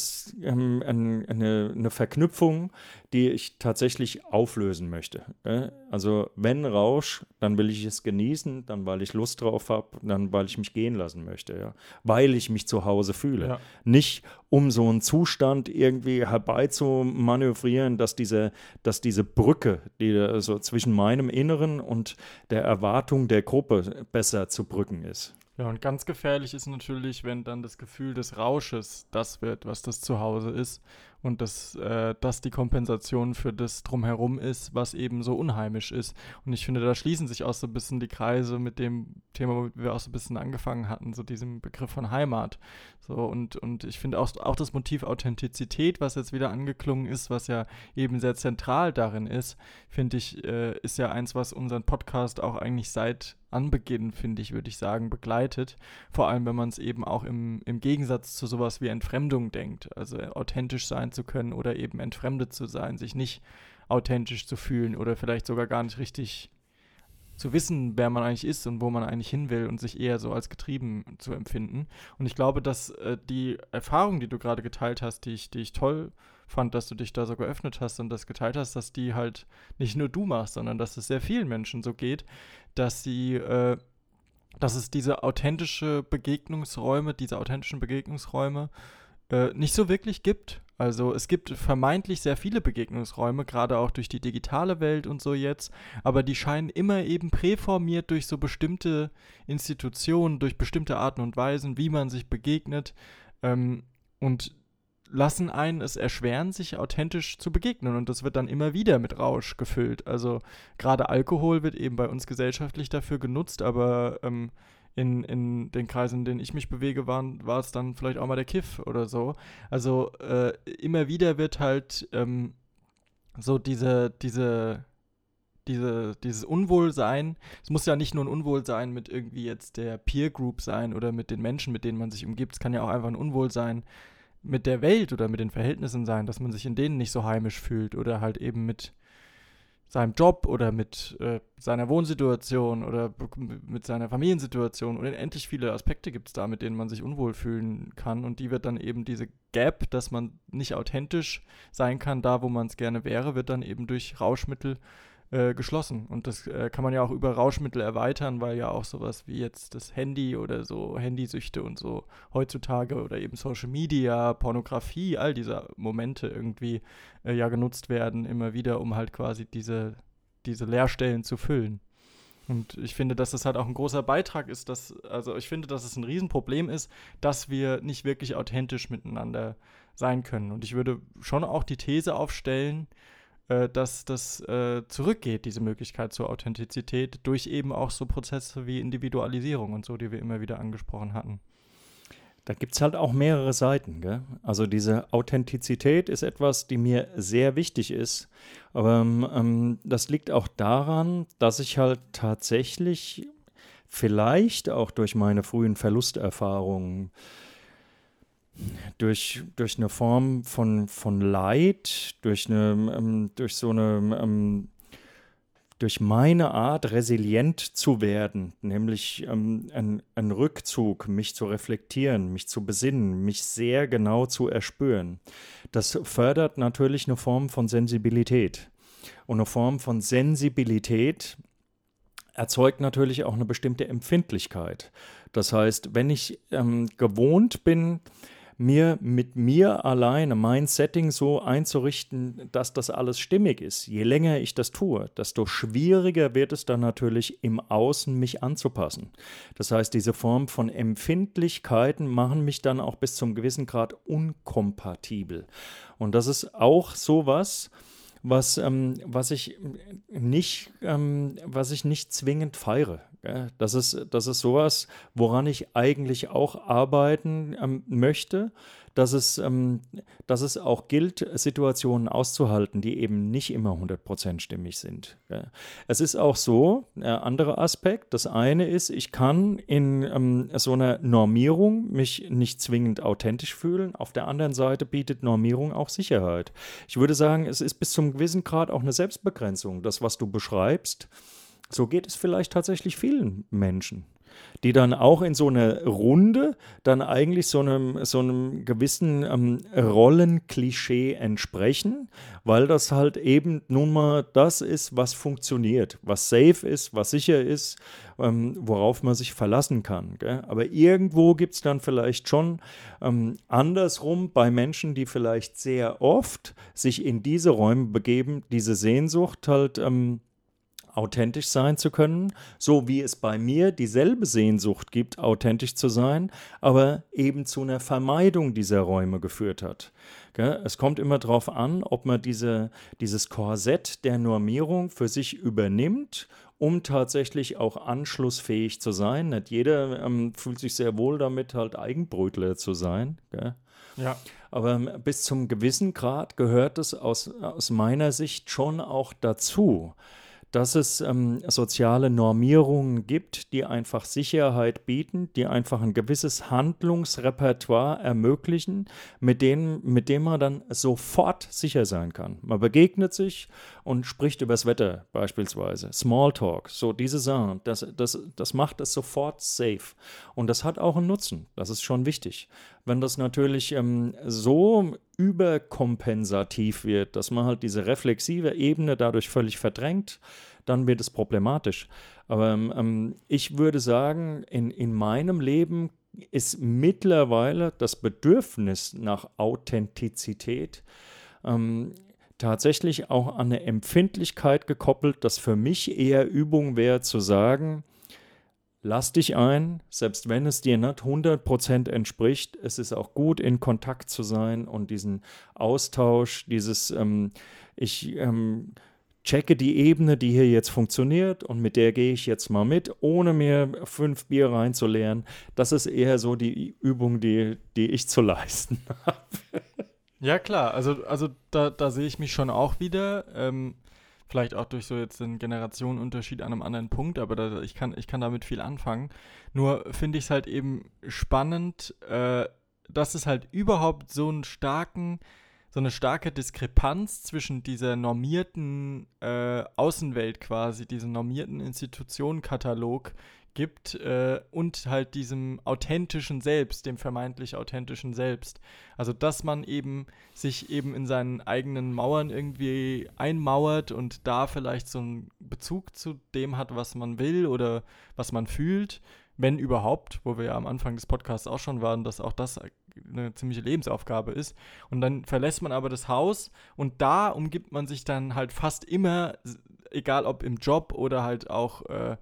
Verknüpfung, die ich tatsächlich auflösen möchte. Also wenn Rausch, dann will ich es genießen, dann weil ich Lust drauf habe, dann weil ich mich gehen lassen möchte, ja. Weil ich mich zu Hause fühle. Ja. Nicht um so einen Zustand irgendwie herbeizumanövrieren, dass diese Brücke, die so zwischen meinem Inneren und der Erwartung der Gruppe besser zu brücken ist. Ja, und ganz gefährlich ist natürlich, wenn dann das Gefühl des Rausches das wird, was das Zuhause ist und das die Kompensation für das Drumherum ist, was eben so unheimisch ist. Und ich finde, da schließen sich auch so ein bisschen die Kreise mit dem Thema, wo wir auch so ein bisschen angefangen hatten, so diesem Begriff von Heimat. So, und ich finde auch das Motiv Authentizität, was jetzt wieder angeklungen ist, was ja eben sehr zentral darin ist, finde ich, ist ja eins, was unseren Podcast auch eigentlich seit Anbeginn, finde ich, würde ich sagen, begleitet. Vor allem, wenn man es eben auch im Gegensatz zu sowas wie Entfremdung denkt. Also authentisch sein zu können oder eben entfremdet zu sein, sich nicht authentisch zu fühlen oder vielleicht sogar gar nicht richtig zu wissen, wer man eigentlich ist und wo man eigentlich hin will und sich eher so als getrieben zu empfinden. Und ich glaube, dass die Erfahrung, die du gerade geteilt hast, die ich toll fand, dass du dich da so geöffnet hast und das geteilt hast, dass die halt nicht nur du machst, sondern dass es sehr vielen Menschen so geht, dass es diese authentischen Begegnungsräume nicht so wirklich gibt. Also es gibt vermeintlich sehr viele Begegnungsräume, gerade auch durch die digitale Welt und so jetzt, aber die scheinen immer eben präformiert durch so bestimmte Institutionen, durch bestimmte Arten und Weisen, wie man sich begegnet, und lassen einen es erschweren, sich authentisch zu begegnen, und das wird dann immer wieder mit Rausch gefüllt. Also gerade Alkohol wird eben bei uns gesellschaftlich dafür genutzt, aber in den Kreisen, in denen ich mich bewege, war es dann vielleicht auch mal der Kiff oder so. Also immer wieder wird halt so dieses Unwohlsein, es muss ja nicht nur ein Unwohlsein mit irgendwie jetzt der Peer Group sein oder mit den Menschen, mit denen man sich umgibt, es kann ja auch einfach ein Unwohlsein mit der Welt oder mit den Verhältnissen sein, dass man sich in denen nicht so heimisch fühlt oder halt eben mit seinem Job oder mit seiner Wohnsituation oder mit seiner Familiensituation. Unendlich viele Aspekte gibt es da, mit denen man sich unwohl fühlen kann, und die wird dann eben diese Gap, dass man nicht authentisch sein kann, da wo man es gerne wäre, wird dann eben durch Rauschmittel geschlossen. Und das kann man ja auch über Rauschmittel erweitern, weil ja auch sowas wie jetzt das Handy oder so Handysüchte und so heutzutage oder eben Social Media, Pornografie, all diese Momente irgendwie ja genutzt werden, immer wieder, um halt quasi diese Leerstellen zu füllen. Und ich finde, dass das halt auch ein großer Beitrag ist, also ich finde, dass es ein Riesenproblem ist, dass wir nicht wirklich authentisch miteinander sein können. Und ich würde schon auch die These aufstellen, dass das zurückgeht, diese Möglichkeit zur Authentizität, durch eben auch so Prozesse wie Individualisierung und so, die wir immer wieder angesprochen hatten. Da gibt es halt auch mehrere Seiten, gell? Also diese Authentizität ist etwas, die mir sehr wichtig ist, aber das liegt auch daran, dass ich halt tatsächlich vielleicht auch durch meine frühen Verlusterfahrungen durch eine Form von Leid, durch meine Art, resilient zu werden, nämlich ein Rückzug, mich zu reflektieren, mich zu besinnen, mich sehr genau zu erspüren. Das fördert natürlich eine Form von Sensibilität. Und eine Form von Sensibilität erzeugt natürlich auch eine bestimmte Empfindlichkeit. Das heißt, wenn ich gewohnt bin, mit mir alleine mein Setting so einzurichten, dass das alles stimmig ist. Je länger ich das tue, desto schwieriger wird es dann natürlich im Außen, mich anzupassen. Das heißt, diese Form von Empfindlichkeiten machen mich dann auch bis zum gewissen Grad unkompatibel. Und das ist auch sowas, was ich nicht zwingend feiere. Das ist sowas, woran ich eigentlich auch arbeiten möchte, dass es auch gilt, Situationen auszuhalten, die eben nicht immer 100% stimmig sind. Es ist auch so, anderer Aspekt, das eine ist, ich kann in so einer Normierung mich nicht zwingend authentisch fühlen. Auf der anderen Seite bietet Normierung auch Sicherheit. Ich würde sagen, es ist bis zum gewissen Grad auch eine Selbstbegrenzung. Das, was du beschreibst, so geht es vielleicht tatsächlich vielen Menschen. die dann auch in so einer Runde dann eigentlich so einem gewissen Rollenklischee entsprechen, weil das halt eben nun mal das ist, was funktioniert, was safe ist, was sicher ist, worauf man sich verlassen kann. Gell? Aber irgendwo gibt es dann vielleicht schon andersrum bei Menschen, die vielleicht sehr oft sich in diese Räume begeben, diese Sehnsucht halt authentisch sein zu können, so wie es bei mir dieselbe Sehnsucht gibt, authentisch zu sein, aber eben zu einer Vermeidung dieser Räume geführt hat. Gell? Es kommt immer darauf an, ob man dieses Korsett der Normierung für sich übernimmt, um tatsächlich auch anschlussfähig zu sein. Nicht jeder fühlt sich sehr wohl damit, halt Eigenbrötler zu sein. Gell? Ja. Aber bis zum gewissen Grad gehört es aus meiner Sicht schon auch dazu, dass es soziale Normierungen gibt, die einfach Sicherheit bieten, die einfach ein gewisses Handlungsrepertoire ermöglichen, mit dem man dann sofort sicher sein kann. Man begegnet sich und spricht über das Wetter beispielsweise, Smalltalk, so diese Sachen, das macht es sofort safe. Und das hat auch einen Nutzen, das ist schon wichtig. Wenn das natürlich so überkompensativ wird, dass man halt diese reflexive Ebene dadurch völlig verdrängt, dann wird es problematisch. Aber ich würde sagen, in meinem Leben ist mittlerweile das Bedürfnis nach Authentizität tatsächlich auch an eine Empfindlichkeit gekoppelt, dass für mich eher Übung wäre zu sagen, lass dich ein, selbst wenn es dir nicht 100% entspricht. Es ist auch gut, in Kontakt zu sein und diesen Austausch, ich checke die Ebene, die hier jetzt funktioniert und mit der gehe ich jetzt mal mit, ohne mir 5 Bier reinzuleeren. Das ist eher so die Übung, die ich zu leisten habe. Ja, klar. Also da sehe ich mich schon auch wieder. Vielleicht auch durch so jetzt den Generationenunterschied an einem anderen Punkt, aber ich kann damit viel anfangen. Nur finde ich es halt eben spannend, dass es halt überhaupt so eine starke Diskrepanz zwischen dieser normierten Außenwelt quasi, diesem normierten Institutionenkatalog gibt und halt diesem authentischen Selbst, dem vermeintlich authentischen Selbst. Also dass man eben sich eben in seinen eigenen Mauern irgendwie einmauert und da vielleicht so einen Bezug zu dem hat, was man will oder was man fühlt, wenn überhaupt, wo wir ja am Anfang des Podcasts auch schon waren, dass auch das eine ziemliche Lebensaufgabe ist. Und dann verlässt man aber das Haus und da umgibt man sich dann halt fast immer, egal ob im Job oder halt auch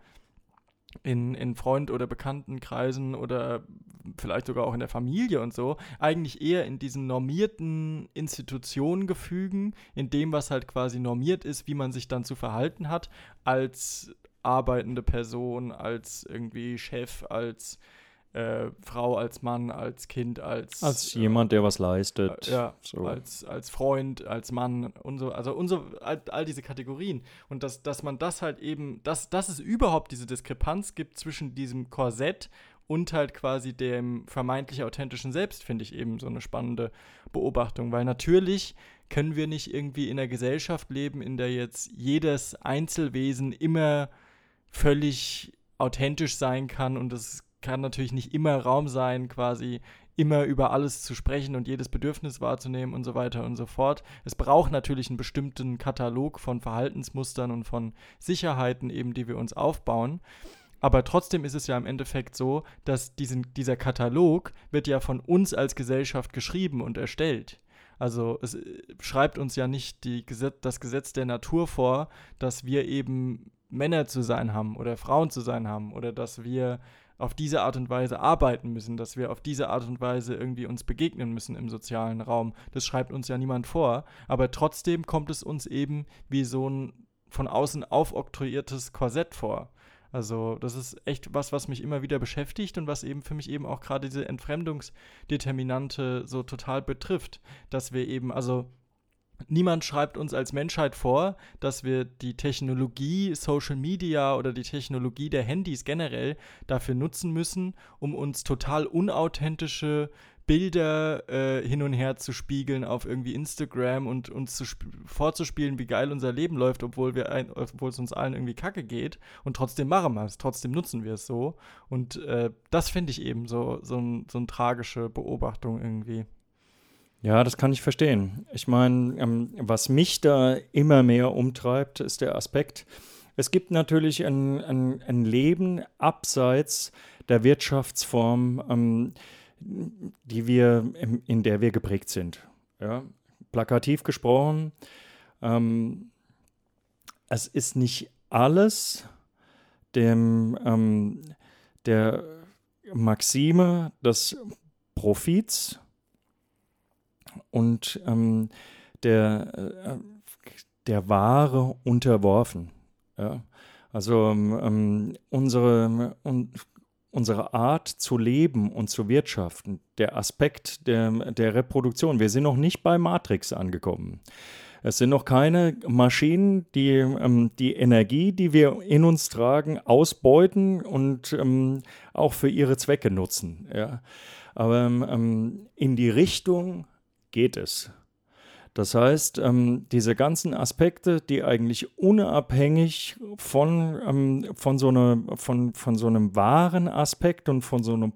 in Freund- oder Bekanntenkreisen oder vielleicht sogar auch in der Familie und so, eigentlich eher in diesen normierten Institutionengefügen, in dem, was halt quasi normiert ist, wie man sich dann zu verhalten hat, als arbeitende Person, als irgendwie Chef, als Frau, als Mann, als Kind, als jemand, der was leistet. So. als Freund, als Mann und so, all diese Kategorien. Und dass man das halt eben, dass es überhaupt diese Diskrepanz gibt zwischen diesem Korsett und halt quasi dem vermeintlich authentischen Selbst, finde ich eben so eine spannende Beobachtung. Weil natürlich können wir nicht irgendwie in einer Gesellschaft leben, in der jetzt jedes Einzelwesen immer völlig authentisch sein kann und es kann natürlich nicht immer Raum sein, quasi immer über alles zu sprechen und jedes Bedürfnis wahrzunehmen und so weiter und so fort. Es braucht natürlich einen bestimmten Katalog von Verhaltensmustern und von Sicherheiten eben, die wir uns aufbauen. Aber trotzdem ist es ja im Endeffekt so, dass dieser Katalog wird ja von uns als Gesellschaft geschrieben und erstellt. Also es schreibt uns ja nicht das Gesetz der Natur vor, dass wir eben Männer zu sein haben oder Frauen zu sein haben oder dass wir auf diese Art und Weise arbeiten müssen, dass wir auf diese Art und Weise irgendwie uns begegnen müssen im sozialen Raum. Das schreibt uns ja niemand vor, aber trotzdem kommt es uns eben wie so ein von außen aufoktroyiertes Korsett vor. Also das ist echt was mich immer wieder beschäftigt und was eben für mich eben auch gerade diese Entfremdungsdeterminante so total betrifft, dass wir eben, also niemand schreibt uns als Menschheit vor, dass wir die Technologie, Social Media oder die Technologie der Handys generell dafür nutzen müssen, um uns total unauthentische Bilder hin und her zu spiegeln auf irgendwie Instagram und uns vorzuspielen, wie geil unser Leben läuft, obwohl es uns allen irgendwie kacke geht. Und trotzdem machen wir es, trotzdem nutzen wir es so. Und das finde ich eben so eine tragische Beobachtung irgendwie. Ja, das kann ich verstehen. Ich meine, was mich da immer mehr umtreibt, ist der Aspekt, es gibt natürlich ein Leben abseits der Wirtschaftsform, in der wir geprägt sind. Ja? Plakativ gesprochen, es ist nicht alles der Maxime des Profits und der Ware unterworfen. Ja? Also unsere Art zu leben und zu wirtschaften, der Aspekt der Reproduktion. Wir sind noch nicht bei Matrix angekommen. Es sind noch keine Maschinen, die die Energie, die wir in uns tragen, ausbeuten und auch für ihre Zwecke nutzen. Ja? Aber in die Richtung geht es. Das heißt, diese ganzen Aspekte, die eigentlich unabhängig von so einem wahren Aspekt und von so einem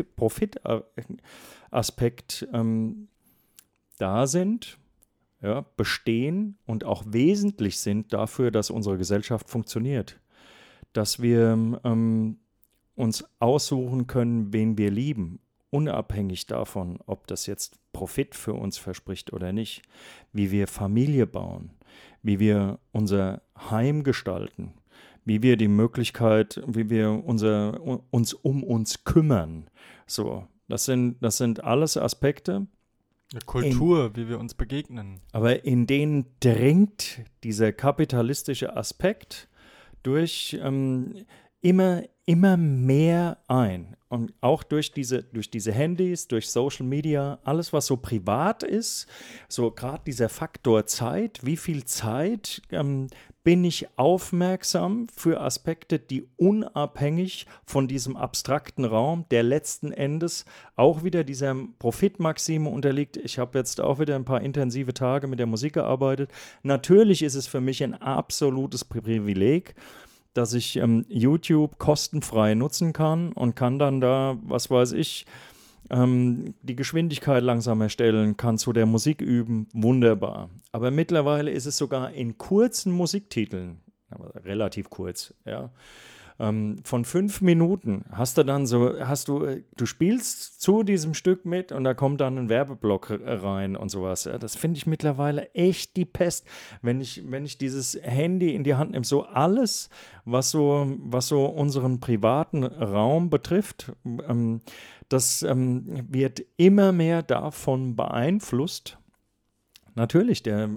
Profitaspekt da sind, ja, bestehen und auch wesentlich sind dafür, dass unsere Gesellschaft funktioniert. Dass wir uns aussuchen können, wen wir lieben, unabhängig davon, ob das jetzt Profit für uns verspricht oder nicht, wie wir Familie bauen, wie wir unser Heim gestalten, wie wir die Möglichkeit, wie wir uns um uns kümmern. So, das sind alles Aspekte. Kultur, wie wir uns begegnen. Aber in denen dringt dieser kapitalistische Aspekt durch immer mehr ein. Und auch durch diese Handys, durch Social Media, alles, was so privat ist, so gerade dieser Faktor Zeit, wie viel Zeit bin ich aufmerksam für Aspekte, die unabhängig von diesem abstrakten Raum, der letzten Endes auch wieder dieser Profitmaxime unterliegt. Ich habe jetzt auch wieder ein paar intensive Tage mit der Musik gearbeitet. Natürlich ist es für mich ein absolutes Privileg, dass ich YouTube kostenfrei nutzen kann und kann dann da, was weiß ich, die Geschwindigkeit langsamer stellen, kann zu der Musik üben, wunderbar. Aber mittlerweile ist es sogar in kurzen Musiktiteln, aber relativ kurz, ja, von 5 Minuten du spielst zu diesem Stück mit und da kommt dann ein Werbeblock rein und sowas. Ja. Das finde ich mittlerweile echt die Pest, wenn ich dieses Handy in die Hand nehme. So alles, was so unseren privaten Raum betrifft, das wird immer mehr davon beeinflusst. Natürlich, der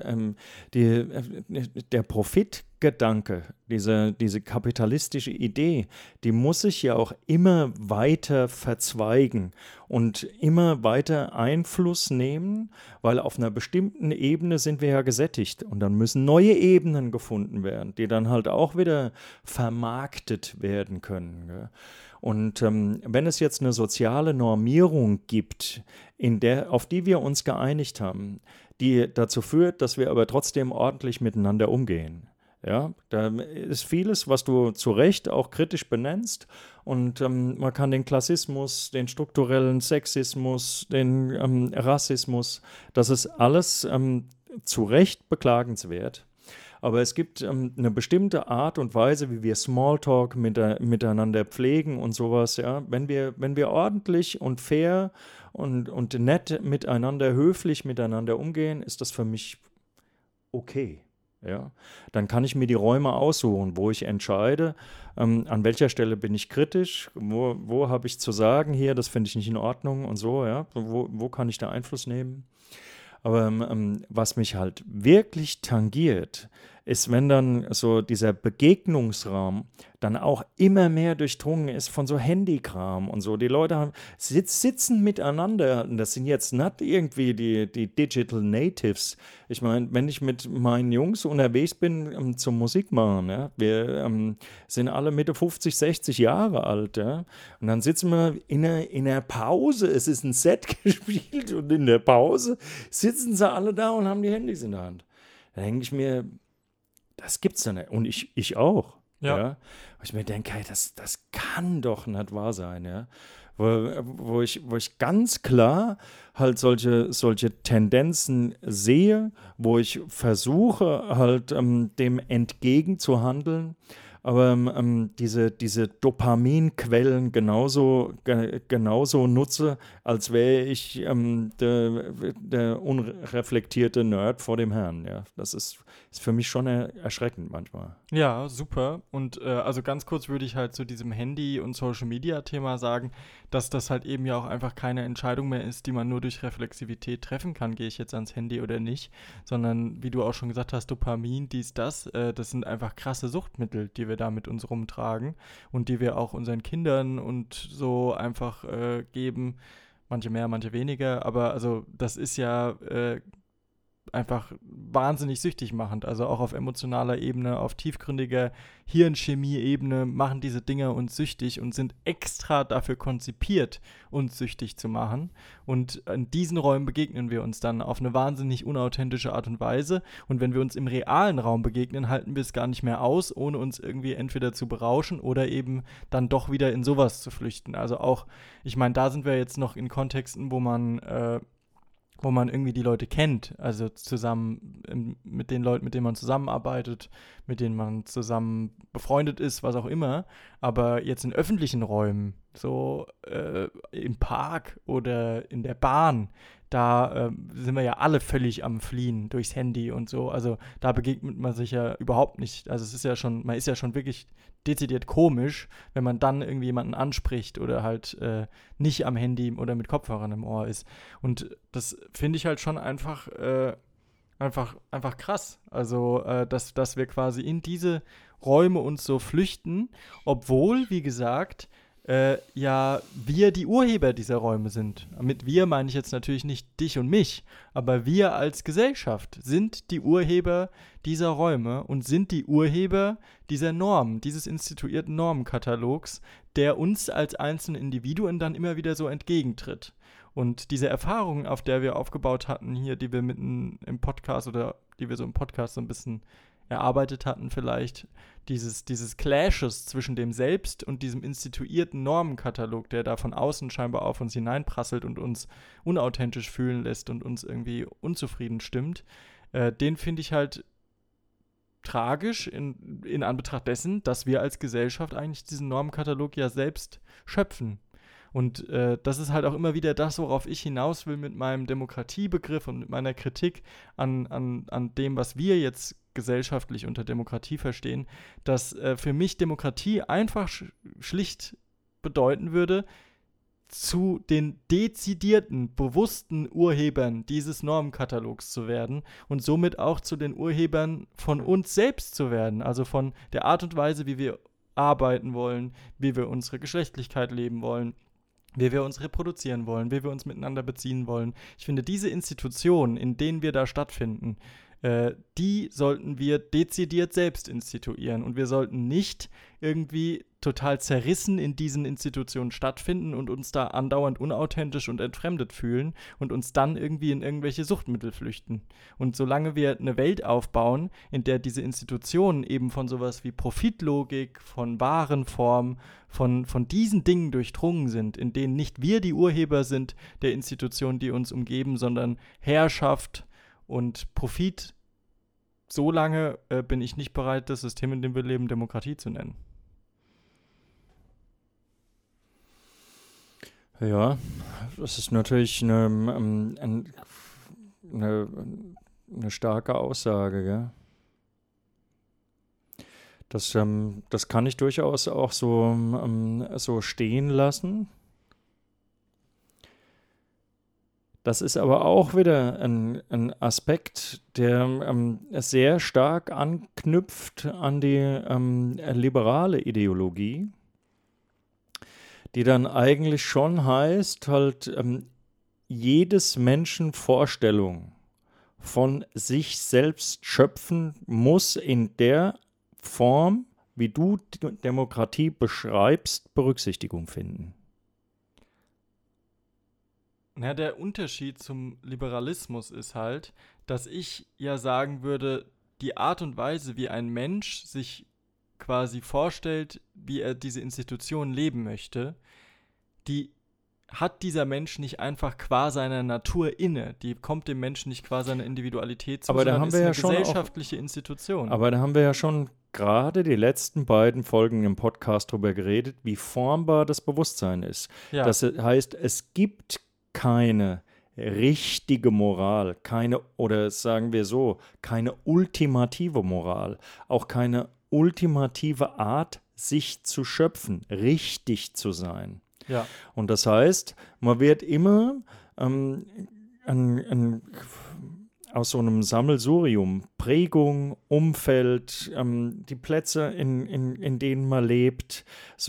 Profitgedanke, diese kapitalistische Idee, die muss sich ja auch immer weiter verzweigen und immer weiter Einfluss nehmen, weil auf einer bestimmten Ebene sind wir ja gesättigt und dann müssen neue Ebenen gefunden werden, die dann halt auch wieder vermarktet werden können. Gell? Und wenn es jetzt eine soziale Normierung gibt, auf die wir uns geeinigt haben, die dazu führt, dass wir aber trotzdem ordentlich miteinander umgehen. Ja, da ist vieles, was du zu Recht auch kritisch benennst und man kann den Klassismus, den strukturellen Sexismus, den Rassismus, das ist alles zu Recht beklagenswert. Aber es gibt eine bestimmte Art und Weise, wie wir Smalltalk miteinander pflegen und sowas. Ja? Wenn wir ordentlich und fair und nett miteinander, höflich miteinander umgehen, ist das für mich okay. Ja? Dann kann ich mir die Räume aussuchen, wo ich entscheide, an welcher Stelle bin ich kritisch, wo habe ich zu sagen, hier, das finde ich nicht in Ordnung und so. Ja? Wo kann ich da Einfluss nehmen? Aber was mich halt wirklich tangiert, ist, wenn dann so dieser Begegnungsraum dann auch immer mehr durchdrungen ist von so Handykram und so. Die Leute sitzen miteinander. Und das sind jetzt nicht irgendwie die Digital Natives. Ich meine, wenn ich mit meinen Jungs unterwegs bin zum Musik machen, ja, wir sind alle Mitte 50, 60 Jahre alt. Ja, und dann sitzen wir in einer Pause. Es ist ein Set gespielt und in der Pause sitzen sie alle da und haben die Handys in der Hand. Da denke ich mir, das gibt's doch nicht. Und ich auch. Ja. Wo ich mir denke, hey, das kann doch nicht wahr sein. Ja. Wo ich ganz klar halt solche Tendenzen sehe, wo ich versuche halt dem entgegenzuhandeln, aber diese Dopaminquellen genauso nutze, als wäre ich der unreflektierte Nerd vor dem Herrn. Ja. Das ist für mich schon erschreckend manchmal. Ja, super. Und also ganz kurz würde ich halt zu diesem Handy- und Social-Media-Thema sagen, dass das halt eben ja auch einfach keine Entscheidung mehr ist, die man nur durch Reflexivität treffen kann, gehe ich jetzt ans Handy oder nicht, sondern wie du auch schon gesagt hast, Dopamin, dies, das sind einfach krasse Suchtmittel, die wir da mit uns rumtragen und die wir auch unseren Kindern und so einfach geben, manche mehr, manche weniger, aber also das ist ja einfach wahnsinnig süchtig machend, also auch auf emotionaler Ebene, auf tiefgründiger Hirnchemie-Ebene machen diese Dinger uns süchtig und sind extra dafür konzipiert, uns süchtig zu machen, und in diesen Räumen begegnen wir uns dann auf eine wahnsinnig unauthentische Art und Weise, und wenn wir uns im realen Raum begegnen, halten wir es gar nicht mehr aus, ohne uns irgendwie entweder zu berauschen oder eben dann doch wieder in sowas zu flüchten. Also auch, ich meine, da sind wir jetzt noch in Kontexten, wo man irgendwie die Leute kennt, also zusammen mit den Leuten, mit denen man zusammenarbeitet, mit denen man zusammen befreundet ist, was auch immer, aber jetzt in öffentlichen Räumen, so im Park oder in der Bahn, da sind wir ja alle völlig am Fliehen durchs Handy und so, also da begegnet man sich ja überhaupt nicht, also man ist ja schon wirklich dezidiert komisch, wenn man dann irgendwie jemanden anspricht oder halt nicht am Handy oder mit Kopfhörern im Ohr ist. Und das finde ich halt schon einfach krass. Also, dass wir quasi in diese Räume uns so flüchten, obwohl, wie gesagt, ja, wir die Urheber dieser Räume sind. Mit wir meine ich jetzt natürlich nicht dich und mich, aber wir als Gesellschaft sind die Urheber dieser Räume und sind die Urheber dieser Normen, dieses instituierten Normenkatalogs, der uns als einzelne Individuen dann immer wieder so entgegentritt. Und diese Erfahrungen, auf der wir aufgebaut hatten hier, die wir mitten im Podcast oder die wir so im Podcast so ein bisschen erarbeitet hatten vielleicht, dieses Clashes zwischen dem Selbst und diesem instituierten Normenkatalog, der da von außen scheinbar auf uns hineinprasselt und uns unauthentisch fühlen lässt und uns irgendwie unzufrieden stimmt, den finde ich halt tragisch in Anbetracht dessen, dass wir als Gesellschaft eigentlich diesen Normenkatalog ja selbst schöpfen. Und das ist halt auch immer wieder das, worauf ich hinaus will mit meinem Demokratiebegriff und mit meiner Kritik an dem, was wir jetzt gesellschaftlich unter Demokratie verstehen, dass für mich Demokratie einfach schlicht bedeuten würde, zu den dezidierten, bewussten Urhebern dieses Normenkatalogs zu werden und somit auch zu den Urhebern von uns selbst zu werden, also von der Art und Weise, wie wir arbeiten wollen, wie wir unsere Geschlechtlichkeit leben wollen, wie wir uns reproduzieren wollen, wie wir uns miteinander beziehen wollen. Ich finde, diese Institutionen, in denen wir da stattfinden, die sollten wir dezidiert selbst instituieren. Und wir sollten nicht irgendwie total zerrissen in diesen Institutionen stattfinden und uns da andauernd unauthentisch und entfremdet fühlen und uns dann irgendwie in irgendwelche Suchtmittel flüchten. Und solange wir eine Welt aufbauen, in der diese Institutionen eben von sowas wie Profitlogik, von Warenform, von diesen Dingen durchdrungen sind, in denen nicht wir die Urheber sind der Institutionen, die uns umgeben, sondern Herrschaft und Profit, solange bin ich nicht bereit, das System, in dem wir leben, Demokratie zu nennen. Ja, das ist natürlich eine starke Aussage, gell? Das kann ich durchaus auch so stehen lassen. Das ist aber auch wieder ein Aspekt, der sehr stark anknüpft an die liberale Ideologie, die dann eigentlich schon heißt, halt jedes Menschen Vorstellung von sich selbst schöpfen muss in der Form, wie du Demokratie beschreibst, Berücksichtigung finden. Ja, der Unterschied zum Liberalismus ist halt, dass ich ja sagen würde, die Art und Weise, wie ein Mensch sich quasi vorstellt, wie er diese Institution leben möchte, die hat dieser Mensch nicht einfach qua seiner Natur inne. Die kommt dem Menschen nicht qua seiner Individualität zu, aber da sondern haben wir ist ja eine schon gesellschaftliche Institution. Aber da haben wir ja schon gerade die letzten beiden Folgen im Podcast darüber geredet, wie formbar das Bewusstsein ist. Ja. Das heißt, es gibt keine richtige Moral, keine, oder sagen wir so, keine ultimative Moral, auch keine ultimative Art, sich zu schöpfen, richtig zu sein. Ja. Und das heißt, man wird immer aus so einem Sammelsurium, Prägung, Umfeld, die Plätze, in denen man lebt.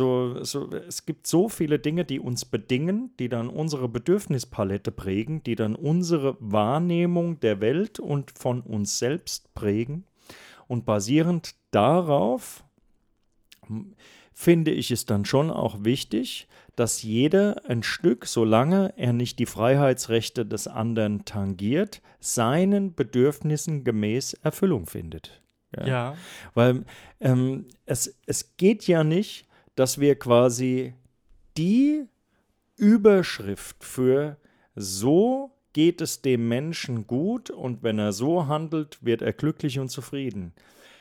Es gibt so viele Dinge, die uns bedingen, die dann unsere Bedürfnispalette prägen, die dann unsere Wahrnehmung der Welt und von uns selbst prägen. Und basierend darauf finde ich es dann schon auch wichtig, dass jeder ein Stück, solange er nicht die Freiheitsrechte des anderen tangiert, seinen Bedürfnissen gemäß Erfüllung findet. Ja. Weil es geht ja nicht, dass wir quasi die Überschrift für so geht es dem Menschen gut und wenn er so handelt, wird er glücklich und zufrieden,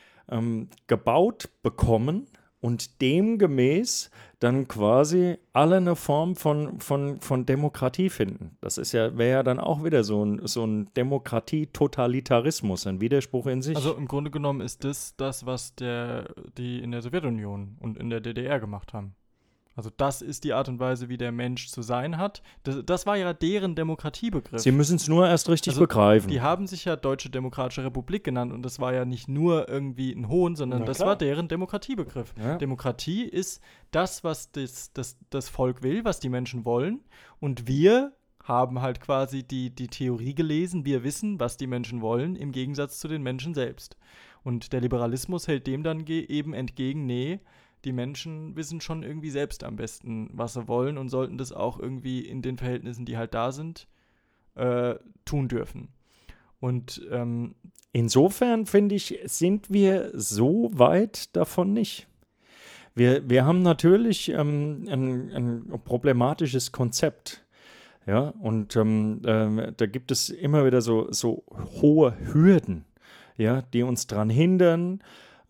gebaut bekommen und demgemäß dann quasi alle eine Form von Demokratie finden. Das wäre ja dann auch wieder so ein Demokratie-Totalitarismus, ein Widerspruch in sich. Also im Grunde genommen ist das, was die in der Sowjetunion und in der DDR gemacht haben. Also das ist die Art und Weise, wie der Mensch zu sein hat. Das war ja deren Demokratiebegriff. Sie müssen es nur erst richtig begreifen. Die haben sich ja Deutsche Demokratische Republik genannt und das war ja nicht nur irgendwie ein Hohn, sondern das war deren Demokratiebegriff. Ja. Demokratie ist das, was das Volk will, was die Menschen wollen, und wir haben halt quasi die Theorie gelesen, wir wissen, was die Menschen wollen, im Gegensatz zu den Menschen selbst. Und der Liberalismus hält dem dann eben entgegen, nee, die Menschen wissen schon irgendwie selbst am besten, was sie wollen und sollten das auch irgendwie in den Verhältnissen, die halt da sind, tun dürfen. Und insofern, finde ich, sind wir so weit davon nicht. Wir haben natürlich ein problematisches Konzept. Ja, und da gibt es immer wieder so hohe Hürden, ja, die uns daran hindern,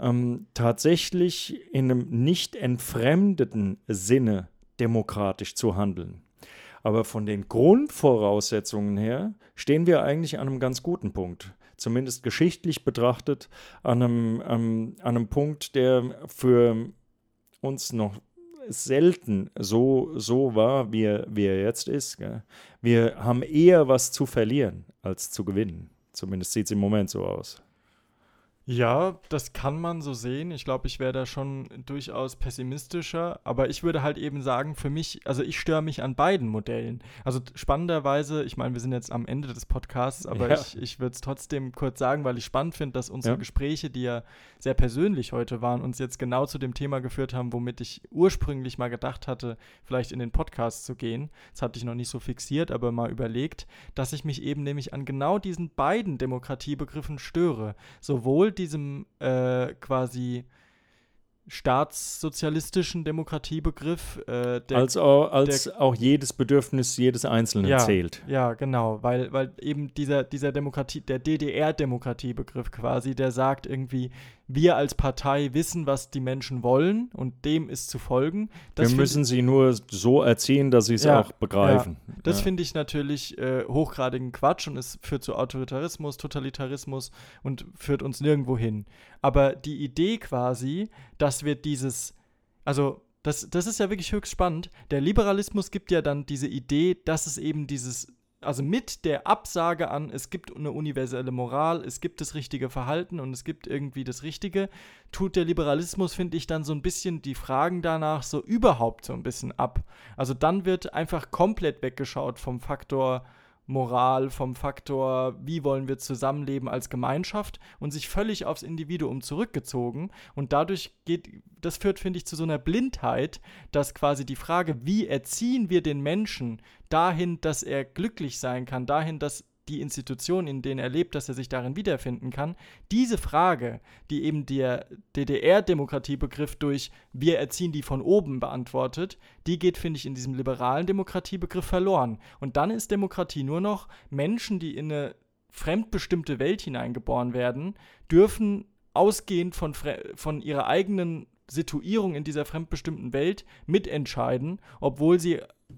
tatsächlich in einem nicht entfremdeten Sinne demokratisch zu handeln. Aber von den Grundvoraussetzungen her stehen wir eigentlich an einem ganz guten Punkt. Zumindest geschichtlich betrachtet an einem Punkt, der für uns noch selten so war, wie er jetzt ist. Gell? Wir haben eher was zu verlieren als zu gewinnen. Zumindest sieht es im Moment so aus. Ja, das kann man so sehen. Ich glaube, ich wäre da schon durchaus pessimistischer. Aber ich würde halt eben sagen, für mich, also ich störe mich an beiden Modellen. Also spannenderweise, ich meine, wir sind jetzt am Ende des Podcasts, aber ja, ich würde es trotzdem kurz sagen, weil ich spannend finde, dass unsere Gespräche, die ja sehr persönlich heute waren, uns jetzt genau zu dem Thema geführt haben, womit ich ursprünglich mal gedacht hatte, vielleicht in den Podcast zu gehen. Das hatte ich noch nicht so fixiert, aber mal überlegt, dass ich mich eben nämlich an genau diesen beiden Demokratiebegriffen störe. Sowohl diesem quasi staatssozialistischen Demokratiebegriff. Als auch jedes Bedürfnis jedes Einzelnen zählt. Ja, genau, weil eben dieser Demokratie, der DDR-Demokratiebegriff quasi, der sagt irgendwie, wir als Partei wissen, was die Menschen wollen und dem ist zu folgen. Wir müssen sie nur so erziehen, dass sie es auch begreifen. Ja. Das finde ich natürlich hochgradigen Quatsch und es führt zu Autoritarismus, Totalitarismus und führt uns nirgendwo hin. Aber die Idee quasi, dass wir das ist ja wirklich höchst spannend. Der Liberalismus gibt ja dann diese Idee, dass es eben dieses also mit der Absage an, es gibt eine universelle Moral, es gibt das richtige Verhalten und es gibt irgendwie das Richtige, tut der Liberalismus, finde ich, dann so ein bisschen die Fragen danach so überhaupt so ein bisschen ab. Also dann wird einfach komplett weggeschaut vom Faktor Moral, vom Faktor, wie wollen wir zusammenleben als Gemeinschaft und sich völlig aufs Individuum zurückgezogen. Und dadurch das führt, finde ich, zu so einer Blindheit, dass quasi die Frage, wie erziehen wir den Menschen dahin, dass er glücklich sein kann, dahin, dass die Institutionen, in denen er lebt, dass er sich darin wiederfinden kann, diese Frage, die eben der DDR-Demokratiebegriff durch wir erziehen die von oben beantwortet, die geht, finde ich, in diesem liberalen Demokratiebegriff verloren. Und dann ist Demokratie nur noch, Menschen, die in eine fremdbestimmte Welt hineingeboren werden, dürfen ausgehend von ihrer eigenen Situierung in dieser fremdbestimmten Welt mitentscheiden, obwohl sie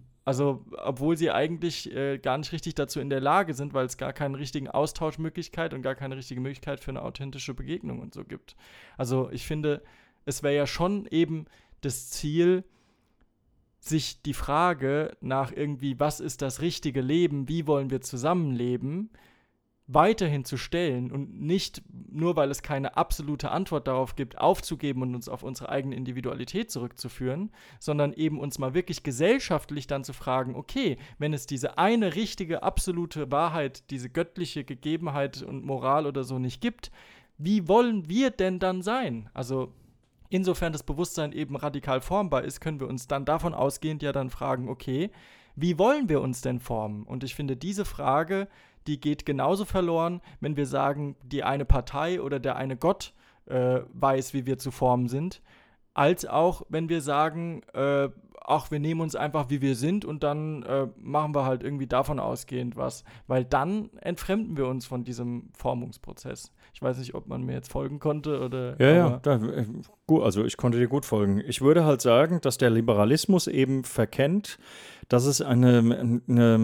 eigentlich gar nicht richtig dazu in der Lage sind, weil es gar keine richtigen Austauschmöglichkeit und gar keine richtige Möglichkeit für eine authentische Begegnung und so gibt. Also ich finde, es wäre ja schon eben das Ziel, sich die Frage nach irgendwie, was ist das richtige Leben, wie wollen wir zusammenleben, weiterhin zu stellen und nicht, nur weil es keine absolute Antwort darauf gibt, aufzugeben und uns auf unsere eigene Individualität zurückzuführen, sondern eben uns mal wirklich gesellschaftlich dann zu fragen, okay, wenn es diese eine richtige, absolute Wahrheit, diese göttliche Gegebenheit und Moral oder so nicht gibt, wie wollen wir denn dann sein? Also insofern das Bewusstsein eben radikal formbar ist, können wir uns dann davon ausgehend ja dann fragen, okay, wie wollen wir uns denn formen? Und ich finde, diese Frage, die geht genauso verloren, wenn wir sagen, die eine Partei oder der eine Gott weiß, wie wir zu formen sind, als auch, wenn wir sagen, wir nehmen uns einfach, wie wir sind und dann machen wir halt irgendwie davon ausgehend was. Weil dann entfremden wir uns von diesem Formungsprozess. Ich weiß nicht, ob man mir jetzt folgen konnte oder... Gut, also ich konnte dir gut folgen. Ich würde halt sagen, dass der Liberalismus eben verkennt, dass es eine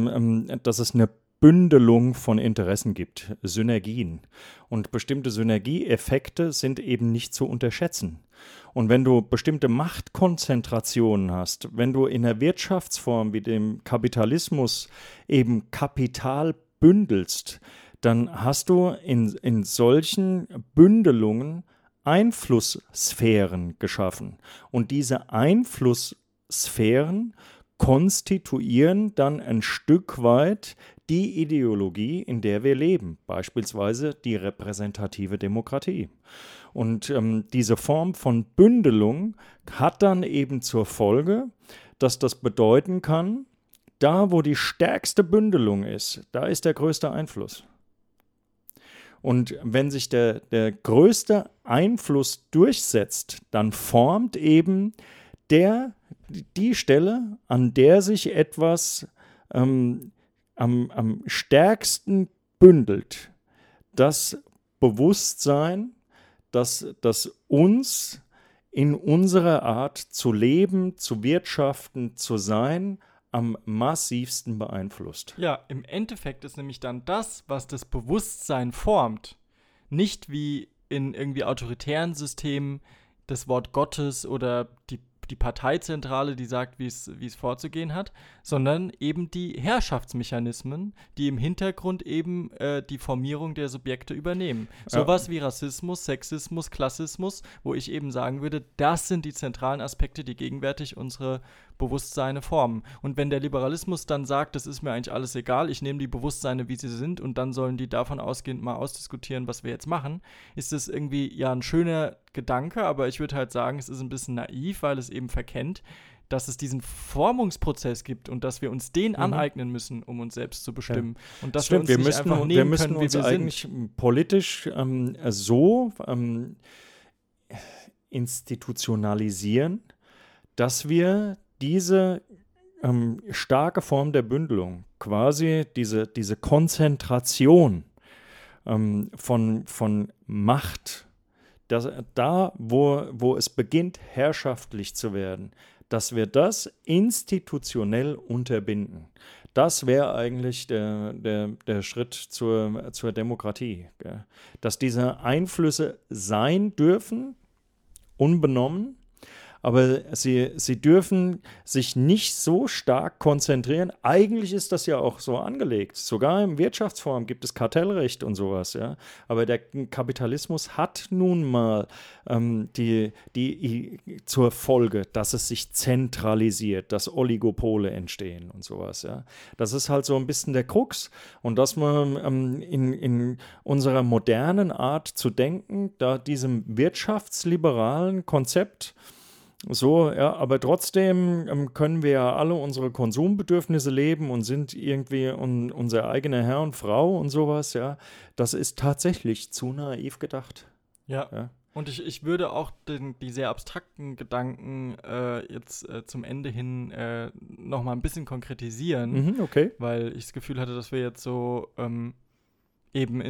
Bündelung von Interessen gibt, Synergien. Und bestimmte Synergieeffekte sind eben nicht zu unterschätzen. Und wenn du bestimmte Machtkonzentrationen hast, wenn du in einer Wirtschaftsform wie dem Kapitalismus eben Kapital bündelst, dann hast du in solchen Bündelungen Einflusssphären geschaffen. Und diese Einflusssphären konstituieren dann ein Stück weit die Ideologie, in der wir leben, beispielsweise die repräsentative Demokratie. Und diese Form von Bündelung hat dann eben zur Folge, dass das bedeuten kann, da wo die stärkste Bündelung ist, da ist der größte Einfluss. Und wenn sich der größte Einfluss durchsetzt, dann formt eben die Stelle, an der sich etwas am stärksten bündelt, das Bewusstsein, das uns in unserer Art zu leben, zu wirtschaften, zu sein, am massivsten beeinflusst. Ja, im Endeffekt ist nämlich dann das, was das Bewusstsein formt, nicht wie in irgendwie autoritären Systemen das Wort Gottes oder die Parteizentrale, die sagt, wie es vorzugehen hat, sondern eben die Herrschaftsmechanismen, die im Hintergrund eben die Formierung der Subjekte übernehmen. Sowas wie Rassismus, Sexismus, Klassismus, wo ich eben sagen würde, das sind die zentralen Aspekte, die gegenwärtig unsere Bewusstseine formen. Und wenn der Liberalismus dann sagt, das ist mir eigentlich alles egal, ich nehme die Bewusstseine, wie sie sind, und dann sollen die davon ausgehend mal ausdiskutieren, was wir jetzt machen, ist das irgendwie ja ein schöner Gedanke, aber ich würde halt sagen, es ist ein bisschen naiv, weil es eben verkennt, dass es diesen Formungsprozess gibt und dass wir uns den aneignen müssen, um uns selbst zu bestimmen. Ja. Und dass wir uns nicht einfach nehmen können, wie wir sind. Eigentlich politisch so institutionalisieren, dass wir diese starke Form der Bündelung, quasi diese Konzentration von Macht, da, wo es beginnt, herrschaftlich zu werden, dass wir das institutionell unterbinden. Das wäre eigentlich der Schritt zur Demokratie. Gell? Dass diese Einflüsse sein dürfen, unbenommen, aber sie dürfen sich nicht so stark konzentrieren. Eigentlich ist das ja auch so angelegt. Sogar im Wirtschaftsform gibt es Kartellrecht und sowas. Ja? Aber der Kapitalismus hat nun mal die zur Folge, dass es sich zentralisiert, dass Oligopole entstehen und sowas. Ja? Das ist halt so ein bisschen der Krux. Und dass man in unserer modernen Art zu denken, da diesem wirtschaftsliberalen Konzept so, ja, aber trotzdem können wir ja alle unsere Konsumbedürfnisse leben und sind irgendwie unser eigener Herr und Frau und sowas, ja. Das ist tatsächlich zu naiv gedacht. Ja. Und ich würde auch die sehr abstrakten Gedanken jetzt zum Ende hin noch mal ein bisschen konkretisieren, Okay. weil ich das Gefühl hatte, dass wir jetzt so eben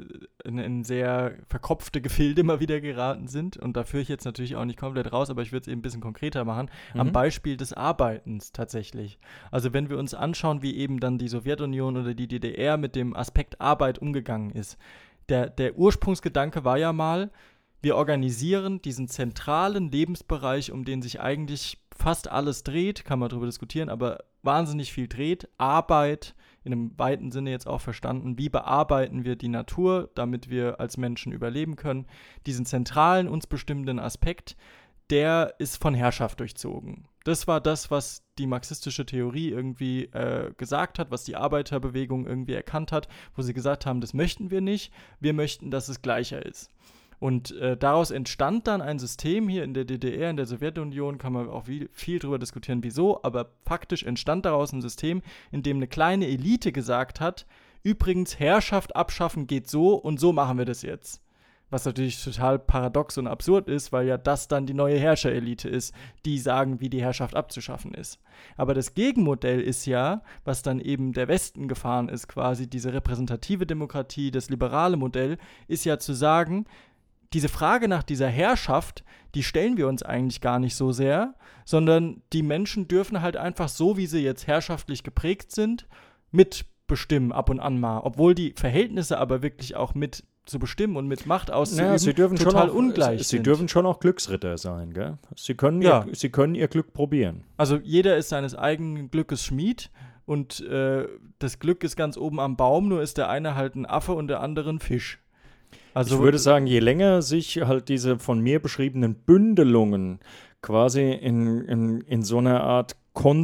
in sehr verkopfte Gefilde mal wieder geraten sind. Und da führe ich jetzt natürlich auch nicht komplett raus, aber ich würde es eben ein bisschen konkreter machen, am Beispiel des Arbeitens tatsächlich. Also wenn wir uns anschauen, wie eben dann die Sowjetunion oder die DDR mit dem Aspekt Arbeit umgegangen ist. Der Ursprungsgedanke war ja mal, wir organisieren diesen zentralen Lebensbereich, um den sich eigentlich fast alles dreht, kann man darüber diskutieren, aber wahnsinnig viel dreht. Arbeit, in einem weiten Sinne jetzt auch verstanden, wie bearbeiten wir die Natur, damit wir als Menschen überleben können. Diesen zentralen, uns bestimmenden Aspekt, der ist von Herrschaft durchzogen. Das war das, was die marxistische Theorie irgendwie gesagt hat, was die Arbeiterbewegung irgendwie erkannt hat, wo sie gesagt haben, das möchten wir nicht, wir möchten, dass es gleicher ist. Und daraus entstand dann ein System hier in der DDR, in der Sowjetunion, kann man auch viel drüber diskutieren, wieso, aber faktisch entstand daraus ein System, in dem eine kleine Elite gesagt hat, übrigens, Herrschaft abschaffen geht so und so machen wir das jetzt. Was natürlich total paradox und absurd ist, weil ja das dann die neue Herrscherelite ist, die sagen, wie die Herrschaft abzuschaffen ist. Aber das Gegenmodell ist ja, was dann eben der Westen gefahren ist, quasi diese repräsentative Demokratie, das liberale Modell, ist ja zu sagen, diese Frage nach dieser Herrschaft, die stellen wir uns eigentlich gar nicht so sehr, sondern die Menschen dürfen halt einfach so, wie sie jetzt herrschaftlich geprägt sind, mitbestimmen ab und an mal. Obwohl die Verhältnisse aber wirklich auch mit zu bestimmen und mit Macht auszuüben total ungleich sind. Sie dürfen schon auch Glücksritter sein, gell? Sie können ihr Glück probieren. Also jeder ist seines eigenen Glückes Schmied und das Glück ist ganz oben am Baum, nur ist der eine halt ein Affe und der andere ein Fisch. Also, ich würde sagen, je länger sich halt diese von mir beschriebenen Bündelungen quasi in so einer Art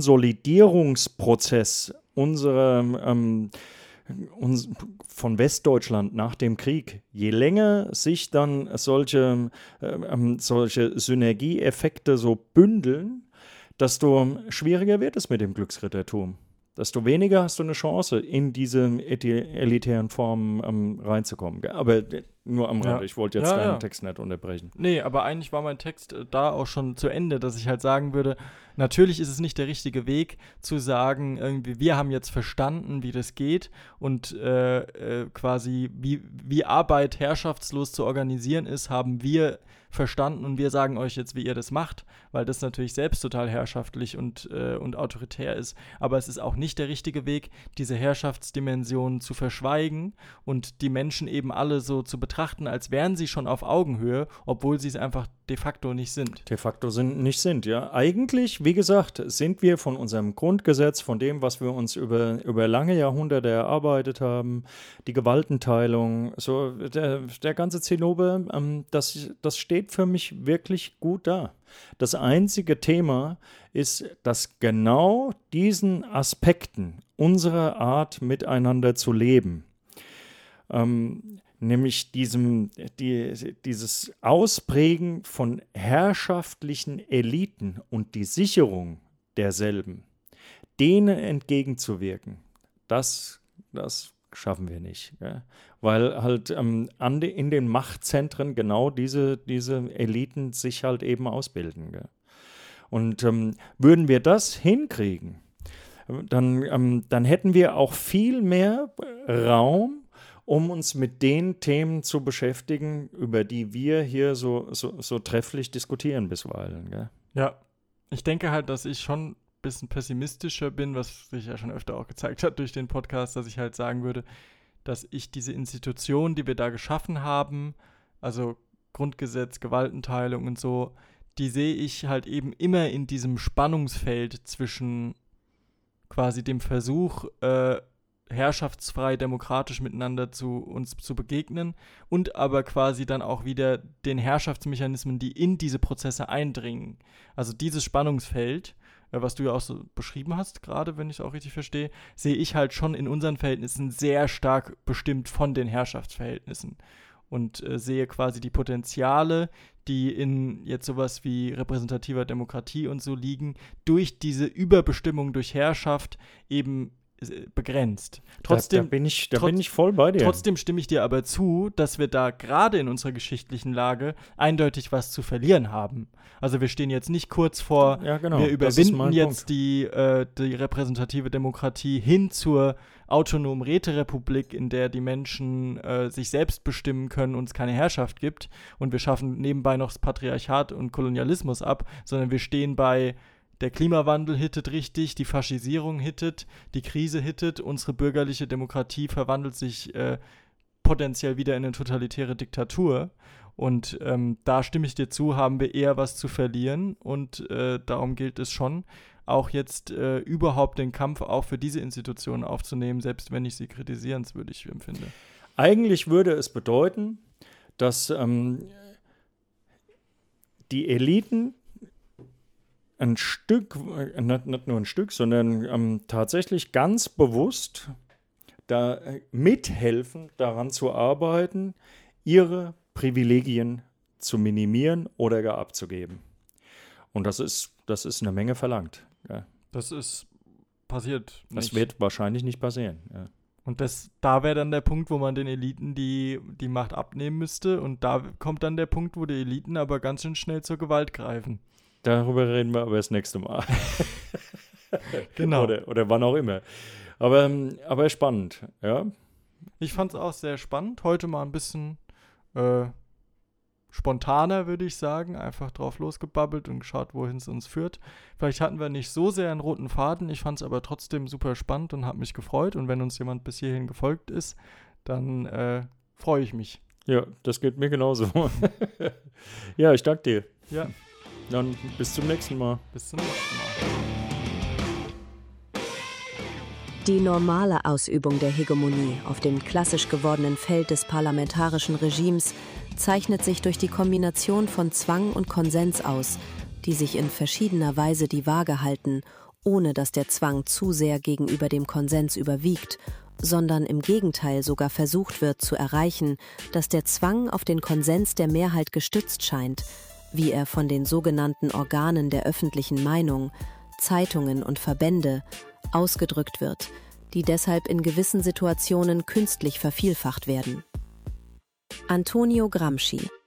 Konsolidierungsprozess von Westdeutschland nach dem Krieg, je länger sich dann solche Synergieeffekte so bündeln, desto schwieriger wird es mit dem Glücksrittertum. Desto weniger hast du eine Chance, in diese elitären Formen reinzukommen. Aber nur am Rande. Ich wollte jetzt deinen Text nicht unterbrechen. Nee, aber eigentlich war mein Text da auch schon zu Ende, dass ich halt sagen würde, natürlich ist es nicht der richtige Weg zu sagen, irgendwie, wir haben jetzt verstanden, wie das geht und quasi wie Arbeit herrschaftslos zu organisieren ist, haben wir verstanden und wir sagen euch jetzt, wie ihr das macht, weil das natürlich selbst total herrschaftlich und autoritär ist. Aber es ist auch nicht der richtige Weg, diese Herrschaftsdimension zu verschweigen und die Menschen eben alle so zu betrachten, als wären sie schon auf Augenhöhe, obwohl sie es einfach de facto nicht sind. De facto nicht, ja. Eigentlich, wie gesagt, sind wir von unserem Grundgesetz, von dem, was wir uns über lange Jahrhunderte erarbeitet haben, die Gewaltenteilung, so der ganze Zinnober, das steht für mich wirklich gut da. Das einzige Thema ist, dass genau diesen Aspekten unserer Art miteinander zu leben, nämlich dieses Ausprägen von herrschaftlichen Eliten und die Sicherung derselben, denen entgegenzuwirken, das schaffen wir nicht. Ja? Weil halt in den Machtzentren genau diese Eliten sich halt eben ausbilden. Ja? Und würden wir das hinkriegen, dann hätten wir auch viel mehr Raum, um uns mit den Themen zu beschäftigen, über die wir hier so trefflich diskutieren bisweilen. Gell? Ja, ich denke halt, dass ich schon ein bisschen pessimistischer bin, was sich ja schon öfter auch gezeigt hat durch den Podcast, dass ich halt sagen würde, dass ich diese Institutionen, die wir da geschaffen haben, also Grundgesetz, Gewaltenteilung und so, die sehe ich halt eben immer in diesem Spannungsfeld zwischen quasi dem Versuch, herrschaftsfrei, demokratisch miteinander uns zu begegnen und aber quasi dann auch wieder den Herrschaftsmechanismen, die in diese Prozesse eindringen. Also dieses Spannungsfeld, was du ja auch so beschrieben hast, gerade wenn ich es auch richtig verstehe, sehe ich halt schon in unseren Verhältnissen sehr stark bestimmt von den Herrschaftsverhältnissen und sehe quasi die Potenziale, die in jetzt sowas wie repräsentativer Demokratie und so liegen, durch diese Überbestimmung durch Herrschaft eben begrenzt. Trotzdem, da bin ich voll bei dir. Trotzdem stimme ich dir aber zu, dass wir da gerade in unserer geschichtlichen Lage eindeutig was zu verlieren haben. Also wir stehen jetzt nicht kurz vor, wir überwinden jetzt die repräsentative Demokratie hin zur autonomen Räterepublik, in der die Menschen sich selbst bestimmen können und es keine Herrschaft gibt und wir schaffen nebenbei noch das Patriarchat und Kolonialismus ab, sondern wir stehen bei der Klimawandel hittet richtig, die Faschisierung hittet, die Krise hittet, unsere bürgerliche Demokratie verwandelt sich potenziell wieder in eine totalitäre Diktatur. Und da stimme ich dir zu, haben wir eher was zu verlieren. Und darum gilt es schon, auch jetzt überhaupt den Kampf auch für diese Institutionen aufzunehmen, selbst wenn ich sie kritisierenswürdig empfinde. Eigentlich würde es bedeuten, dass die Eliten ein Stück, nicht nur ein Stück, sondern tatsächlich ganz bewusst da mithelfen, daran zu arbeiten, ihre Privilegien zu minimieren oder gar abzugeben. Und das ist eine Menge verlangt. Ja. Das ist passiert nicht. Das wird wahrscheinlich nicht passieren. Ja. Und da wäre dann der Punkt, wo man den Eliten die Macht abnehmen müsste. Und da kommt dann der Punkt, wo die Eliten aber ganz schön schnell zur Gewalt greifen. Darüber reden wir aber das nächste Mal. Genau. Oder wann auch immer. Aber spannend, ja. Ich fand es auch sehr spannend. Heute mal ein bisschen spontaner, würde ich sagen. Einfach drauf losgebabbelt und geschaut, wohin es uns führt. Vielleicht hatten wir nicht so sehr einen roten Faden. Ich fand es aber trotzdem super spannend und habe mich gefreut. Und wenn uns jemand bis hierhin gefolgt ist, dann freue ich mich. Ja, das geht mir genauso. Ja, ich danke dir. Ja. Dann bis zum nächsten Mal. Bis zum nächsten Mal. Die normale Ausübung der Hegemonie auf dem klassisch gewordenen Feld des parlamentarischen Regimes zeichnet sich durch die Kombination von Zwang und Konsens aus, die sich in verschiedener Weise die Waage halten, ohne dass der Zwang zu sehr gegenüber dem Konsens überwiegt, sondern im Gegenteil sogar versucht wird zu erreichen, dass der Zwang auf den Konsens der Mehrheit gestützt scheint, wie er von den sogenannten Organen der öffentlichen Meinung, Zeitungen und Verbände, ausgedrückt wird, die deshalb in gewissen Situationen künstlich vervielfacht werden. Antonio Gramsci